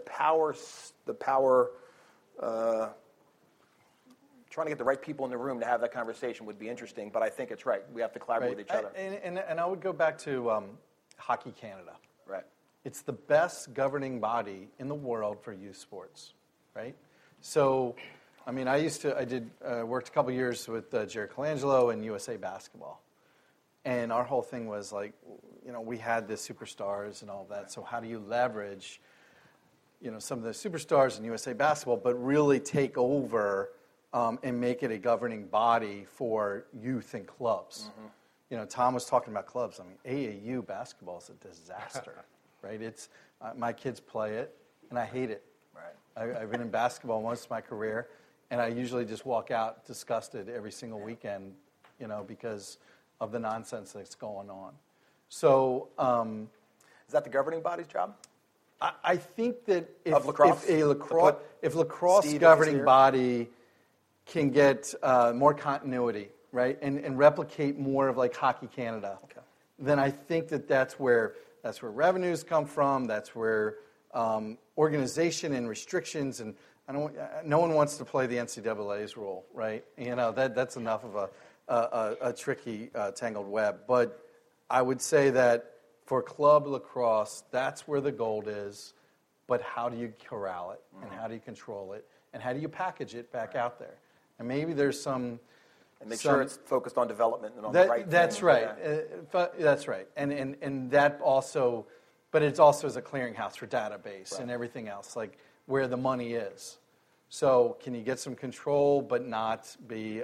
trying to get the right people in the room to have that conversation would be interesting. But I think it's right. We have to collaborate with each other. And I would go back to Hockey Canada. Right. It's the best governing body in the world for youth sports, right? So, I mean, worked a couple years with Jerry Colangelo and USA Basketball. And our whole thing was like, we had the superstars and all of that. So how do you leverage, some of the superstars in USA Basketball, but really take over and make it a governing body for youth and clubs? Mm-hmm. Tom was talking about clubs. I mean, AAU basketball is a disaster, right? It's my kids play it, and I hate it. Right. I've been in basketball most of my career, and I usually just walk out disgusted every single weekend, because of the nonsense that's going on. So, is that the governing body's job? I think that Of lacrosse? if lacrosse Steve, governing body can get more continuity, right, and replicate more of like Hockey Canada, then I think that's where revenues come from. That's where organization and restrictions, and no one wants to play the NCAA's role, right? That's enough of a tricky tangled web. But I would say that for club lacrosse, that's where the gold is. But how do you corral it, and how do you control it, and how do you package it back out there? And maybe there's some... And make sure it's focused on development and on the right That's thing. right. That's right. And that also... But it's also as a clearinghouse for database and everything else, like where the money is. So can you get some control, but not be...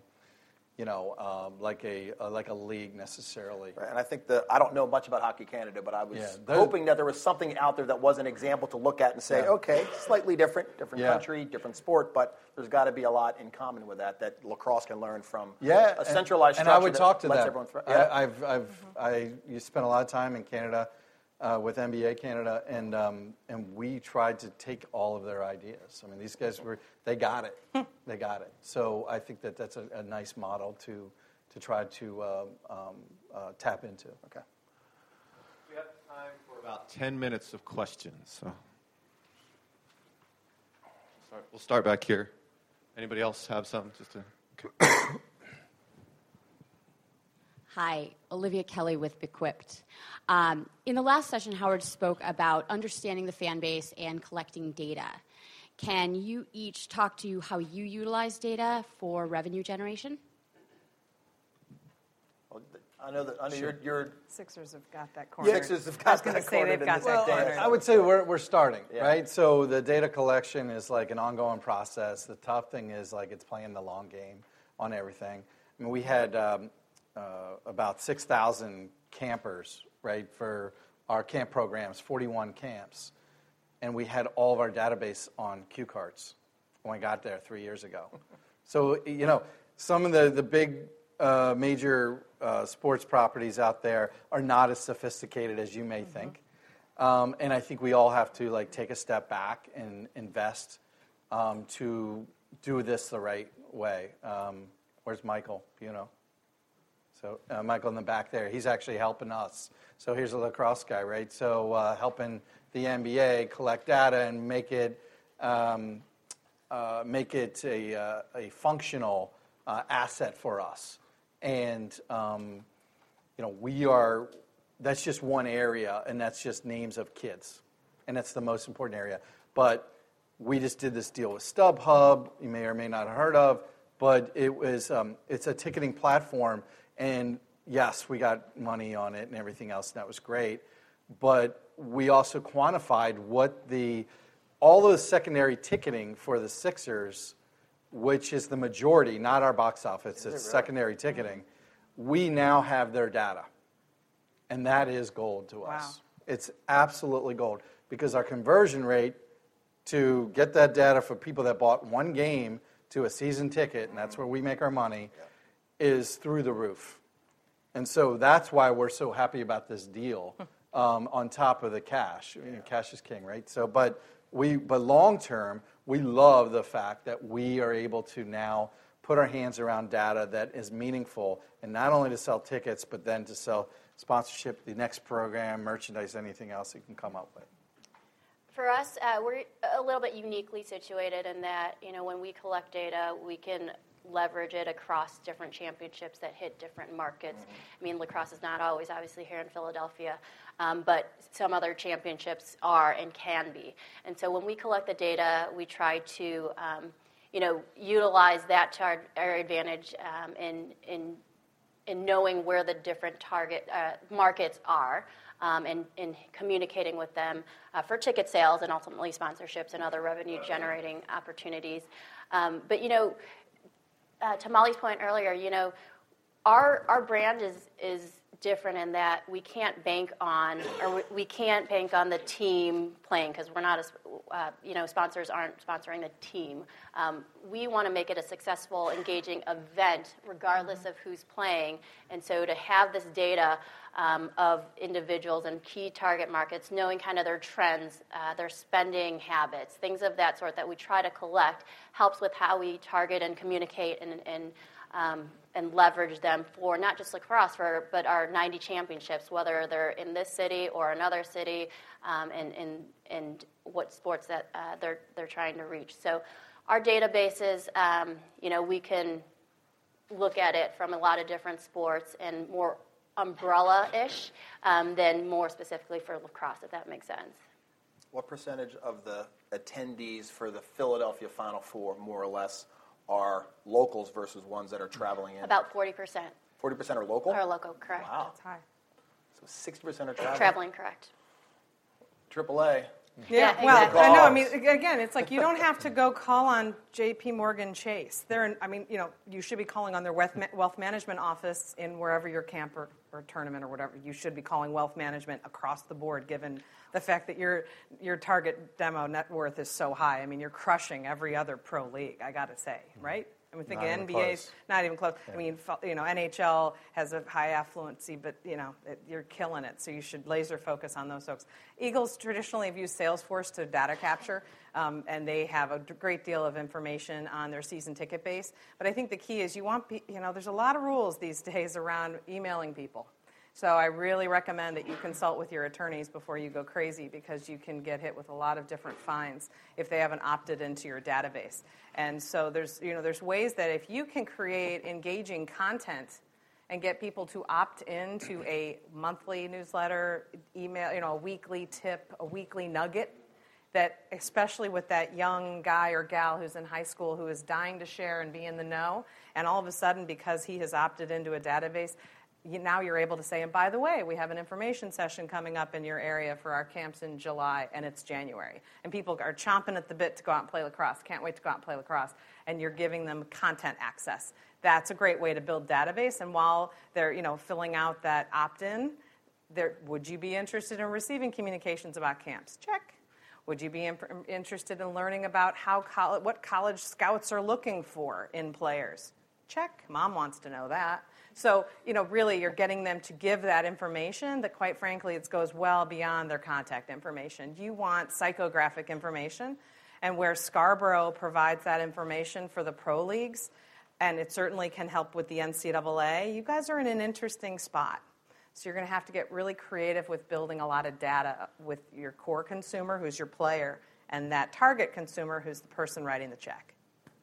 like a league necessarily. Right. And I think I don't know much about Hockey Canada, but I was hoping that there was something out there that was an example to look at and say, okay, slightly different country, different sport, but there's got to be a lot in common with that lacrosse can learn from a centralized structure. And I would talk to lets them. Everyone You spent a lot of time in Canada with NBA Canada, and we tried to take all of their ideas. I mean, these guys they got it. They got it. So I think that's a nice model to try to tap into. Okay. We have time for about 10 minutes of questions. So we'll start back here. Anybody else have something? Hi, Olivia Kelly with Bequipped. In the last session, Howard spoke about understanding the fan base and collecting data. Can you each talk to how you utilize data for revenue generation? I know your Sixers have got that cornered. Sixers have got that cornered. I would say we're starting, right? So the data collection is like an ongoing process. The tough thing is like it's playing the long game on everything. I mean, we had about 6,000 campers, right, for our camp programs, 41 camps. And we had all of our database on cue cards when we got there 3 years ago. So, some of the big major sports properties out there are not as sophisticated as you may think. And I think we all have to take a step back and invest to do this the right way. Where's Michael? So Michael in the back there, he's actually helping us. So here's a lacrosse guy, right? So helping the NBA collect data and make it a functional asset for us. And that's just one area, and that's just names of kids, and that's the most important area. But we just did this deal with StubHub. You may or may not have heard of, but it's a ticketing platform. And yes, we got money on it and everything else, and that was great. But we also quantified all of the secondary ticketing for the Sixers, which is the majority, not our box office, it's secondary ticketing. We now have their data. And that is gold to us. It's absolutely gold. Because our conversion rate to get that data for people that bought one game to a season ticket, and that's where we make our money, is through the roof. And so that's why we're so happy about this deal on top of the cash. Cash is king, right? So, but long term, we love the fact that we are able to now put our hands around data that is meaningful, and not only to sell tickets, but then to sell sponsorship, the next program, merchandise, anything else you can come up with. For us, we're a little bit uniquely situated in that, when we collect data, we can leverage it across different championships that hit different markets. I mean, lacrosse is not always obviously here in Philadelphia, but some other championships are and can be. And so when we collect the data, we try to, utilize that to our advantage in knowing where the different target markets are. And communicating with them for ticket sales and ultimately sponsorships and other revenue-generating opportunities. But, to Molly's point earlier, our brand is different in that we can't bank on the team playing because we're not sponsors aren't sponsoring the team. We want to make it a successful, engaging event regardless of who's playing. And so to have this data of individuals and key target markets, knowing kind of their trends, their spending habits, things of that sort that we try to collect, helps with how we target and communicate and leverage them for not just lacrosse, but our 90 championships, whether they're in this city or another city, and what sports that they're trying to reach. So our databases, we can look at it from a lot of different sports and more umbrella-ish than more specifically for lacrosse, if that makes sense. What percentage of the attendees for the Philadelphia Final Four, more or less, are locals versus ones that are traveling in? About 40%. 40% are local? Are local, correct. Wow. That's high. So 60% are traveling? Traveling, correct. AAA. Yeah, Yeah, well, exactly. I know. I mean, again, it's like you don't have to go call on J.P. Morgan Chase. You should be calling on their wealth management office in wherever your camp or tournament or whatever. You should be calling wealth management across the board, given the fact that your target demo net worth is so high. I mean, you're crushing every other pro league, I got to say, right? I mean, think NBA's not even close. Yeah. I mean, NHL has a high affluency, but you're killing it. So you should laser focus on those folks. Eagles traditionally have used Salesforce to data capture, and they have a great deal of information on their season ticket base. But I think the key is there's a lot of rules these days around emailing people. So I really recommend that you consult with your attorneys before you go crazy, because you can get hit with a lot of different fines if they haven't opted into your database. And so there's ways that if you can create engaging content and get people to opt into a monthly newsletter, email, a weekly tip, a weekly nugget, that especially with that young guy or gal who's in high school who is dying to share and be in the know, and all of a sudden because he has opted into a database, now you're able to say, and by the way, we have an information session coming up in your area for our camps in July, and it's January. And people are chomping at the bit to go out and play lacrosse, can't wait to go out and play lacrosse, and you're giving them content access. That's a great way to build database, and while they're filling out that opt-in, would you be interested in receiving communications about camps? Check. Would you be interested in learning about what college scouts are looking for in players? Check. Mom wants to know that. So, really you're getting them to give that information that, quite frankly, it goes well beyond their contact information. You want psychographic information, and where Scarborough provides that information for the pro leagues, and it certainly can help with the NCAA, you guys are in an interesting spot. So you're going to have to get really creative with building a lot of data with your core consumer, who's your player, and that target consumer, who's the person writing the check.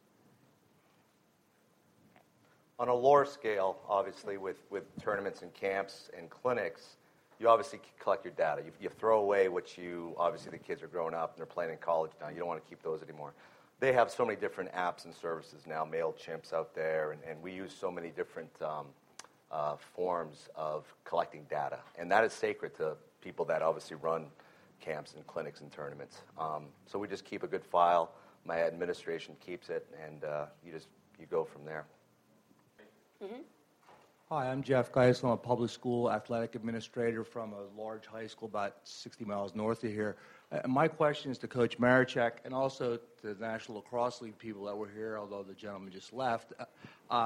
On a lower scale, obviously, with tournaments and camps and clinics, you obviously collect your data. You throw away obviously the kids are growing up and they're playing in college now. You don't want to keep those anymore. They have so many different apps and services now, MailChimp's out there, and we use so many different forms of collecting data. And that is sacred to people that obviously run camps and clinics and tournaments. So we just keep a good file. My administration keeps it, and you go from there. Mm-hmm. Hi, I'm Jeff Geisel. I'm a public school athletic administrator from a large high school about 60 miles north of here. My question is to Coach Marichek and also to the National Lacrosse League people that were here, although the gentleman just left.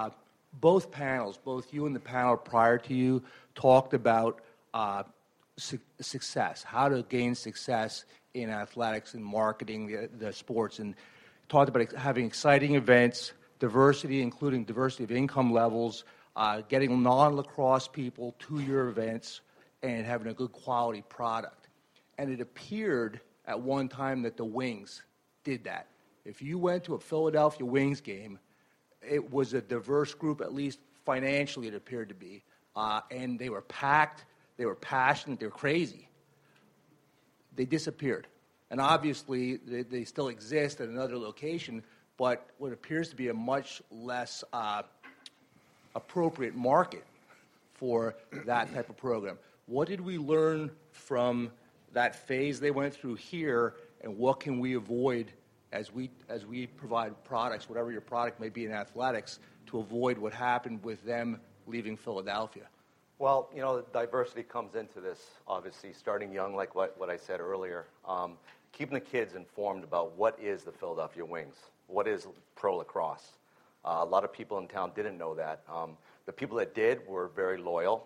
both panels, both you and the panel prior to you, talked about success, how to gain success in athletics and marketing the sports, and talked about having exciting events, diversity, including diversity of income levels, getting non-lacrosse people to your events, and having a good quality product. And it appeared at one time that the Wings did that. If you went to a Philadelphia Wings game, it was a diverse group, at least financially it appeared to be, and they were packed, they were passionate, they were crazy. They disappeared. And obviously, they still exist at another location, but what appears to be a much less appropriate market for that type of program. What did we learn from that phase they went through here, and what can we avoid as we provide products, whatever your product may be in athletics, to avoid what happened with them leaving Philadelphia? Well, the diversity comes into this, obviously, starting young, like what I said earlier. Keeping the kids informed about what is the Philadelphia Wings, what is pro lacrosse. A lot of people in town didn't know that. The people that did were very loyal.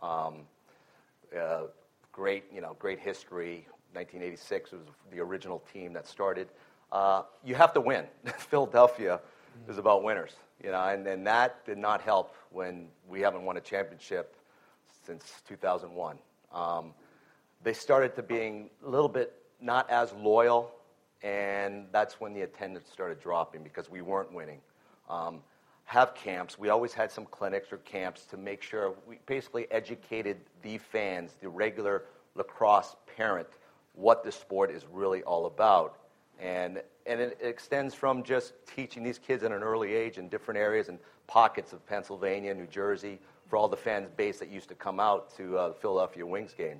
Great history. 1986 was the original team that started. You have to win. Philadelphia is about winners, and that did not help when we haven't won a championship since 2001. They started to being a little bit not as loyal, and that's when the attendance started dropping because we weren't winning. Have camps. We always had some clinics or camps to make sure we basically educated the fans, the regular lacrosse parent, what the sport is really all about. And it extends from just teaching these kids at an early age in different areas and pockets of Pennsylvania, New Jersey, for all the fans base that used to come out to the Philadelphia Wings games.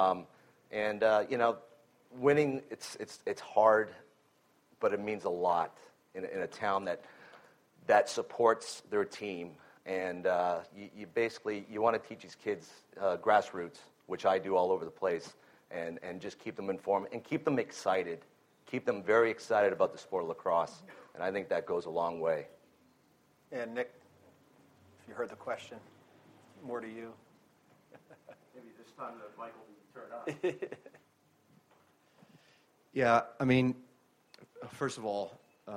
Winning, it's hard, but it means a lot in a town that supports their team. And you want to teach these kids grassroots, which I do all over the place, and just keep them informed and keep them excited. Keep them very excited about the sport of lacrosse, and I think that goes a long way. And Nick, if you heard the question, more to you. Maybe this time the mic will be turned on. Yeah, I mean, first of all,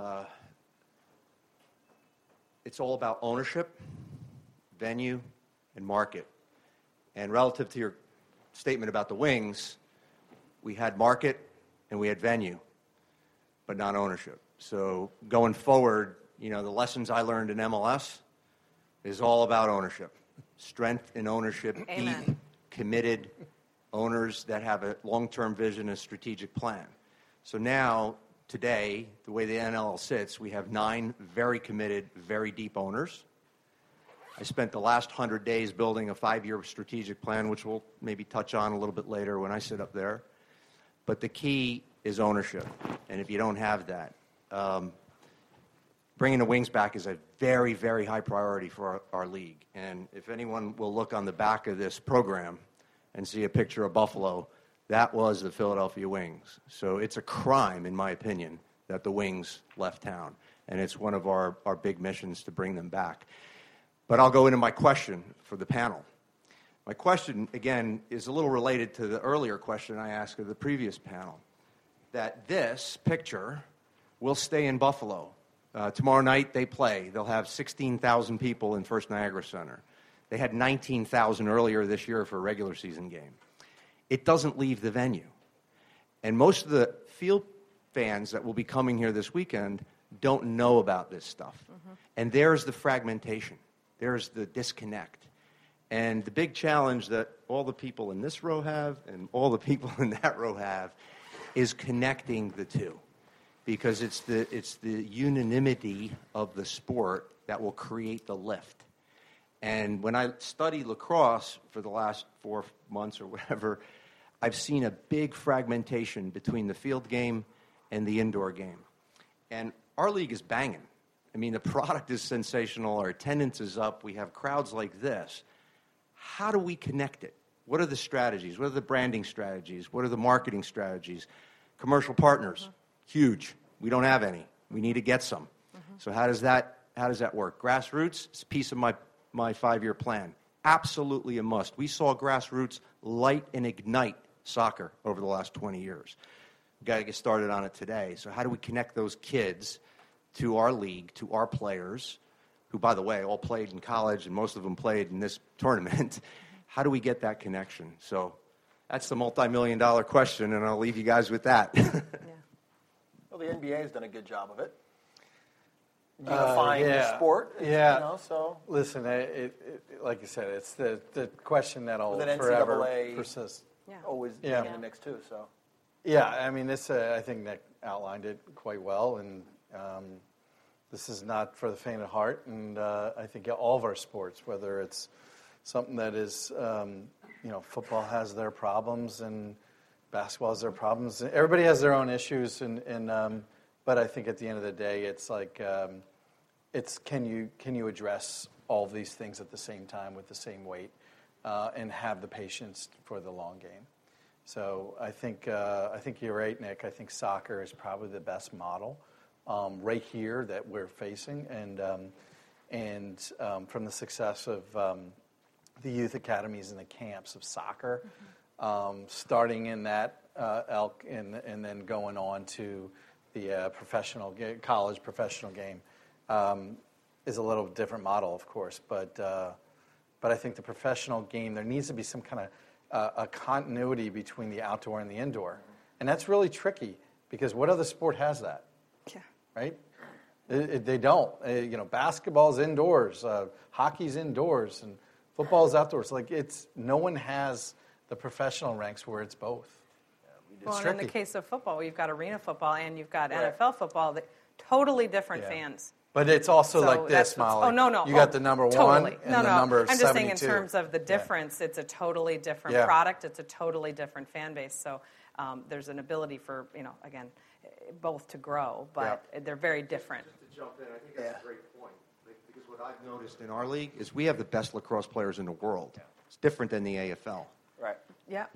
it's all about ownership, venue, and market. And relative to your statement about the Wings, we had market and we had venue, but not ownership. So going forward, the lessons I learned in MLS is all about ownership. Strength in ownership, Amen. deep, committed owners that have a long-term vision and strategic plan. So now, today, the way the NLL sits, we have 9 very committed, very deep owners. I spent the last 100 days building a 5-year strategic plan, which we'll maybe touch on a little bit later when I sit up there. But the key is ownership. And if you don't have that, bringing the Wings back is a very, very high priority for our league. And if anyone will look on the back of this program and see a picture of Buffalo, that was the Philadelphia Wings. So it's a crime, in my opinion, that the Wings left town. And it's one of our big missions to bring them back. But I'll go into my question for the panel. My question, again, is a little related to the earlier question I asked of the previous panel, that this picture will stay in Buffalo. Tomorrow night they play. They'll have 16,000 people in First Niagara Center. They had 19,000 earlier this year for a regular season game. It doesn't leave the venue. And most of the field fans that will be coming here this weekend don't know about this stuff. Mm-hmm. And there's the fragmentation. There's the disconnect. And the big challenge that all the people in this row have and all the people in that row have is connecting the two. Because it's the unanimity of the sport that will create the lift. And when I study lacrosse for the last 4 months or whatever, I've seen a big fragmentation between the field game and the indoor game. And our league is banging. I mean, the product is sensational. Our attendance is up. We have crowds like this. How do we connect it? What are the strategies? What are the branding strategies? What are the marketing strategies? Commercial partners, huge. We don't have any. We need to get some. So how does that How does that work? Grassroots, it's a piece of my 5-year plan. Absolutely a must. We saw grassroots light and ignite soccer over the last 20 years. We've got to get started on it today. So how do we connect those kids to our league, to our players, who, by the way, all played in college and most of them played in this tournament? How do we get that connection? So that's the multi-million-dollar question, and I'll leave you guys with that. Well, the NBA has done a good job of it. Unifying the sport. Yeah. You know, so. Listen, like you said, it's the question that'll With an forever NCAA persist. Always in the mix, too. So. Yeah, I mean, I think Nick outlined it quite well, and this is not for the faint of heart. And I think all of our sports, whether it's something that is, football has their problems and basketball has their problems. Everybody has their own issues, but I think at the end of the day, it's like, can you address all these things at the same time with the same weight, and have the patience for the long game. So I think you're right, Nick. I think soccer is probably the best model right here that we're facing, and from the success of the youth academies and the camps of soccer, starting in that elk and then going on to the college professional game is a little different model, of course, but I think the professional game, there needs to be some kind of a continuity between the outdoor and the indoor. And that's really tricky because what other sport has that? Yeah. Right? They don't. Basketball's indoors, hockey's indoors, and football's outdoors. No one has the professional ranks where it's both. Well, and in the case of football, you've got arena football and you've got NFL football, totally different fans. But it's also like this, Molly. Oh, no. You got the number one and the number 72. I'm just saying in terms of the difference, it's a totally different product. It's a totally different fan base. So there's an ability for, again, both to grow, but they're very different. Just to jump in, I think that's a great point. Because what I've noticed in our league is we have the best lacrosse players in the world. Yeah. It's different than the AFL. Right. Yeah.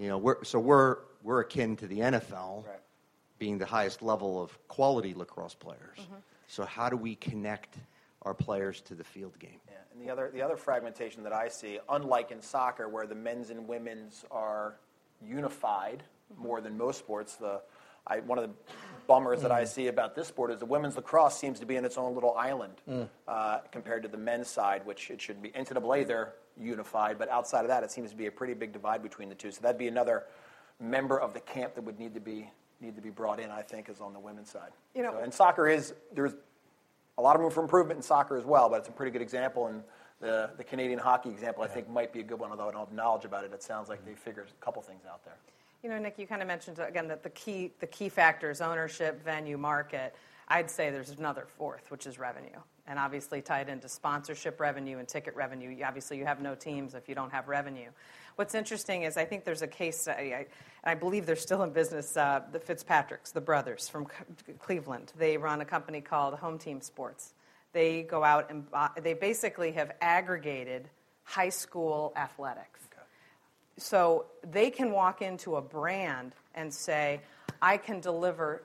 We're akin to the NFL, being the highest level of quality lacrosse players. Mm-hmm. So how do we connect our players to the field game? Yeah. And the other fragmentation that I see, unlike in soccer where the men's and women's are unified more than most sports, one of the bummers that I see about this sport is the women's lacrosse seems to be in its own little island compared to the men's side, which it should be. NCAA, they're unified, but outside of that, it seems to be a pretty big divide between the two. So that'd be another member of the camp that would need to be brought in, I think, is on the women's side. And soccer there's a lot of room for improvement in soccer as well, but it's a pretty good example. And the Canadian hockey example, I think, might be a good one, although I don't have knowledge about it. It sounds like they figured a couple things out there. Nick, you kind of mentioned, again, that the key factors, ownership, venue, market. I'd say there's another fourth, which is revenue. And obviously tied into sponsorship revenue and ticket revenue. Obviously, you have no teams if you don't have revenue. What's interesting is I think there's a case, I believe they're still in business, the Fitzpatricks, the brothers from Cleveland. They run a company called Home Team Sports. They go out and they basically have aggregated high school athletics. Okay. So they can walk into a brand and say, I can deliver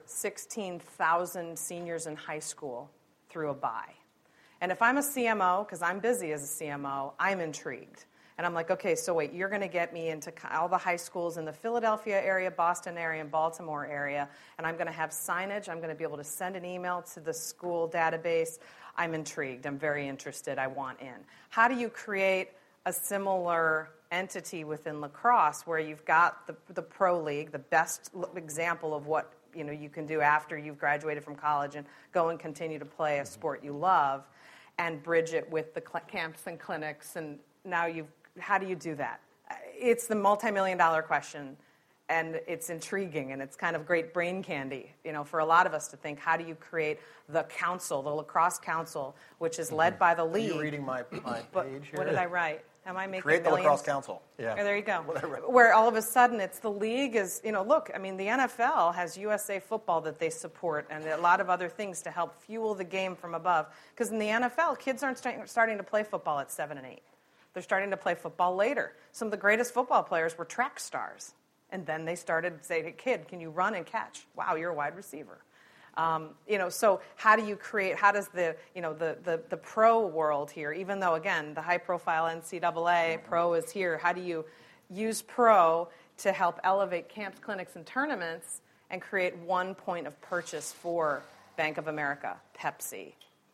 16,000 seniors in high school through a buy. And if I'm a CMO, because I'm busy as a CMO, I'm intrigued. And I'm like, okay, so wait, you're going to get me into all the high schools in the Philadelphia area, Boston area, and Baltimore area, and I'm going to have signage. I'm going to be able to send an email to the school database. I'm intrigued. I'm very interested. I want in. How do you create a similar entity within lacrosse where you've got the pro league, the best example of what you can do after you've graduated from college and go and continue to play a sport you love, and bridge it with the camps and clinics, and now how do you do that? It's the multi-million-dollar question, and it's intriguing, and it's kind of great brain candy, for a lot of us to think, how do you create the council, the lacrosse council, which is led by the league? Are you reading my page here? What did I write? Am I making Create the millions? Lacrosse Council. Yeah. Oh, there you go. Where all of a sudden it's the league is, look, I mean, the NFL has USA Football that they support and a lot of other things to help fuel the game from above. Because in the NFL, kids aren't starting to play football at 7 and 8. They're starting to play football later. Some of the greatest football players were track stars. And then they started saying, hey, kid, can you run and catch? Wow, you're a wide receiver. So how do you create? How does the pro world here? Even though again the high-profile NCAA pro is here, how do you use pro to help elevate camps, clinics, and tournaments, and create one point of purchase for Bank of America, Pepsi?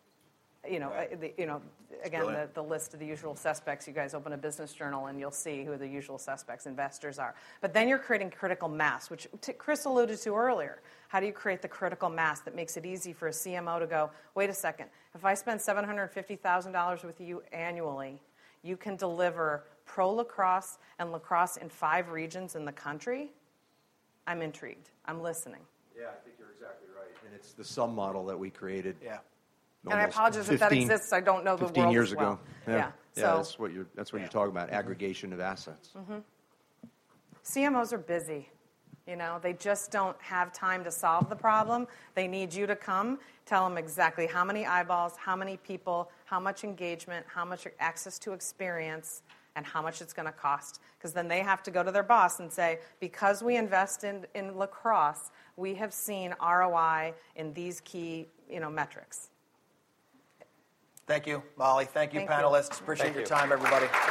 Again, the list of the usual suspects. You guys open a business journal and you'll see who the usual suspects investors are. But then you're creating critical mass, which Chris alluded to earlier. How do you create the critical mass that makes it easy for a CMO to go, wait a second, if I spend $750,000 with you annually, you can deliver pro lacrosse and lacrosse in 5 regions in the country? I'm intrigued. I'm listening. Yeah, I think you're exactly right. And it's the sum model that we created. Yeah. And I apologize if that exists. I don't know the world 15 years as well. ago. Yeah. So, That's what you're talking about, aggregation of assets. CMOs are busy. They just don't have time to solve the problem. They need you to come, tell them exactly how many eyeballs, how many people, how much engagement, how much access to experience, and how much it's going to cost. Because then they have to go to their boss and say, because we invest in lacrosse, we have seen ROI in these key metrics. Thank you, Molly. Thank you, panelists. Appreciate your time, everybody.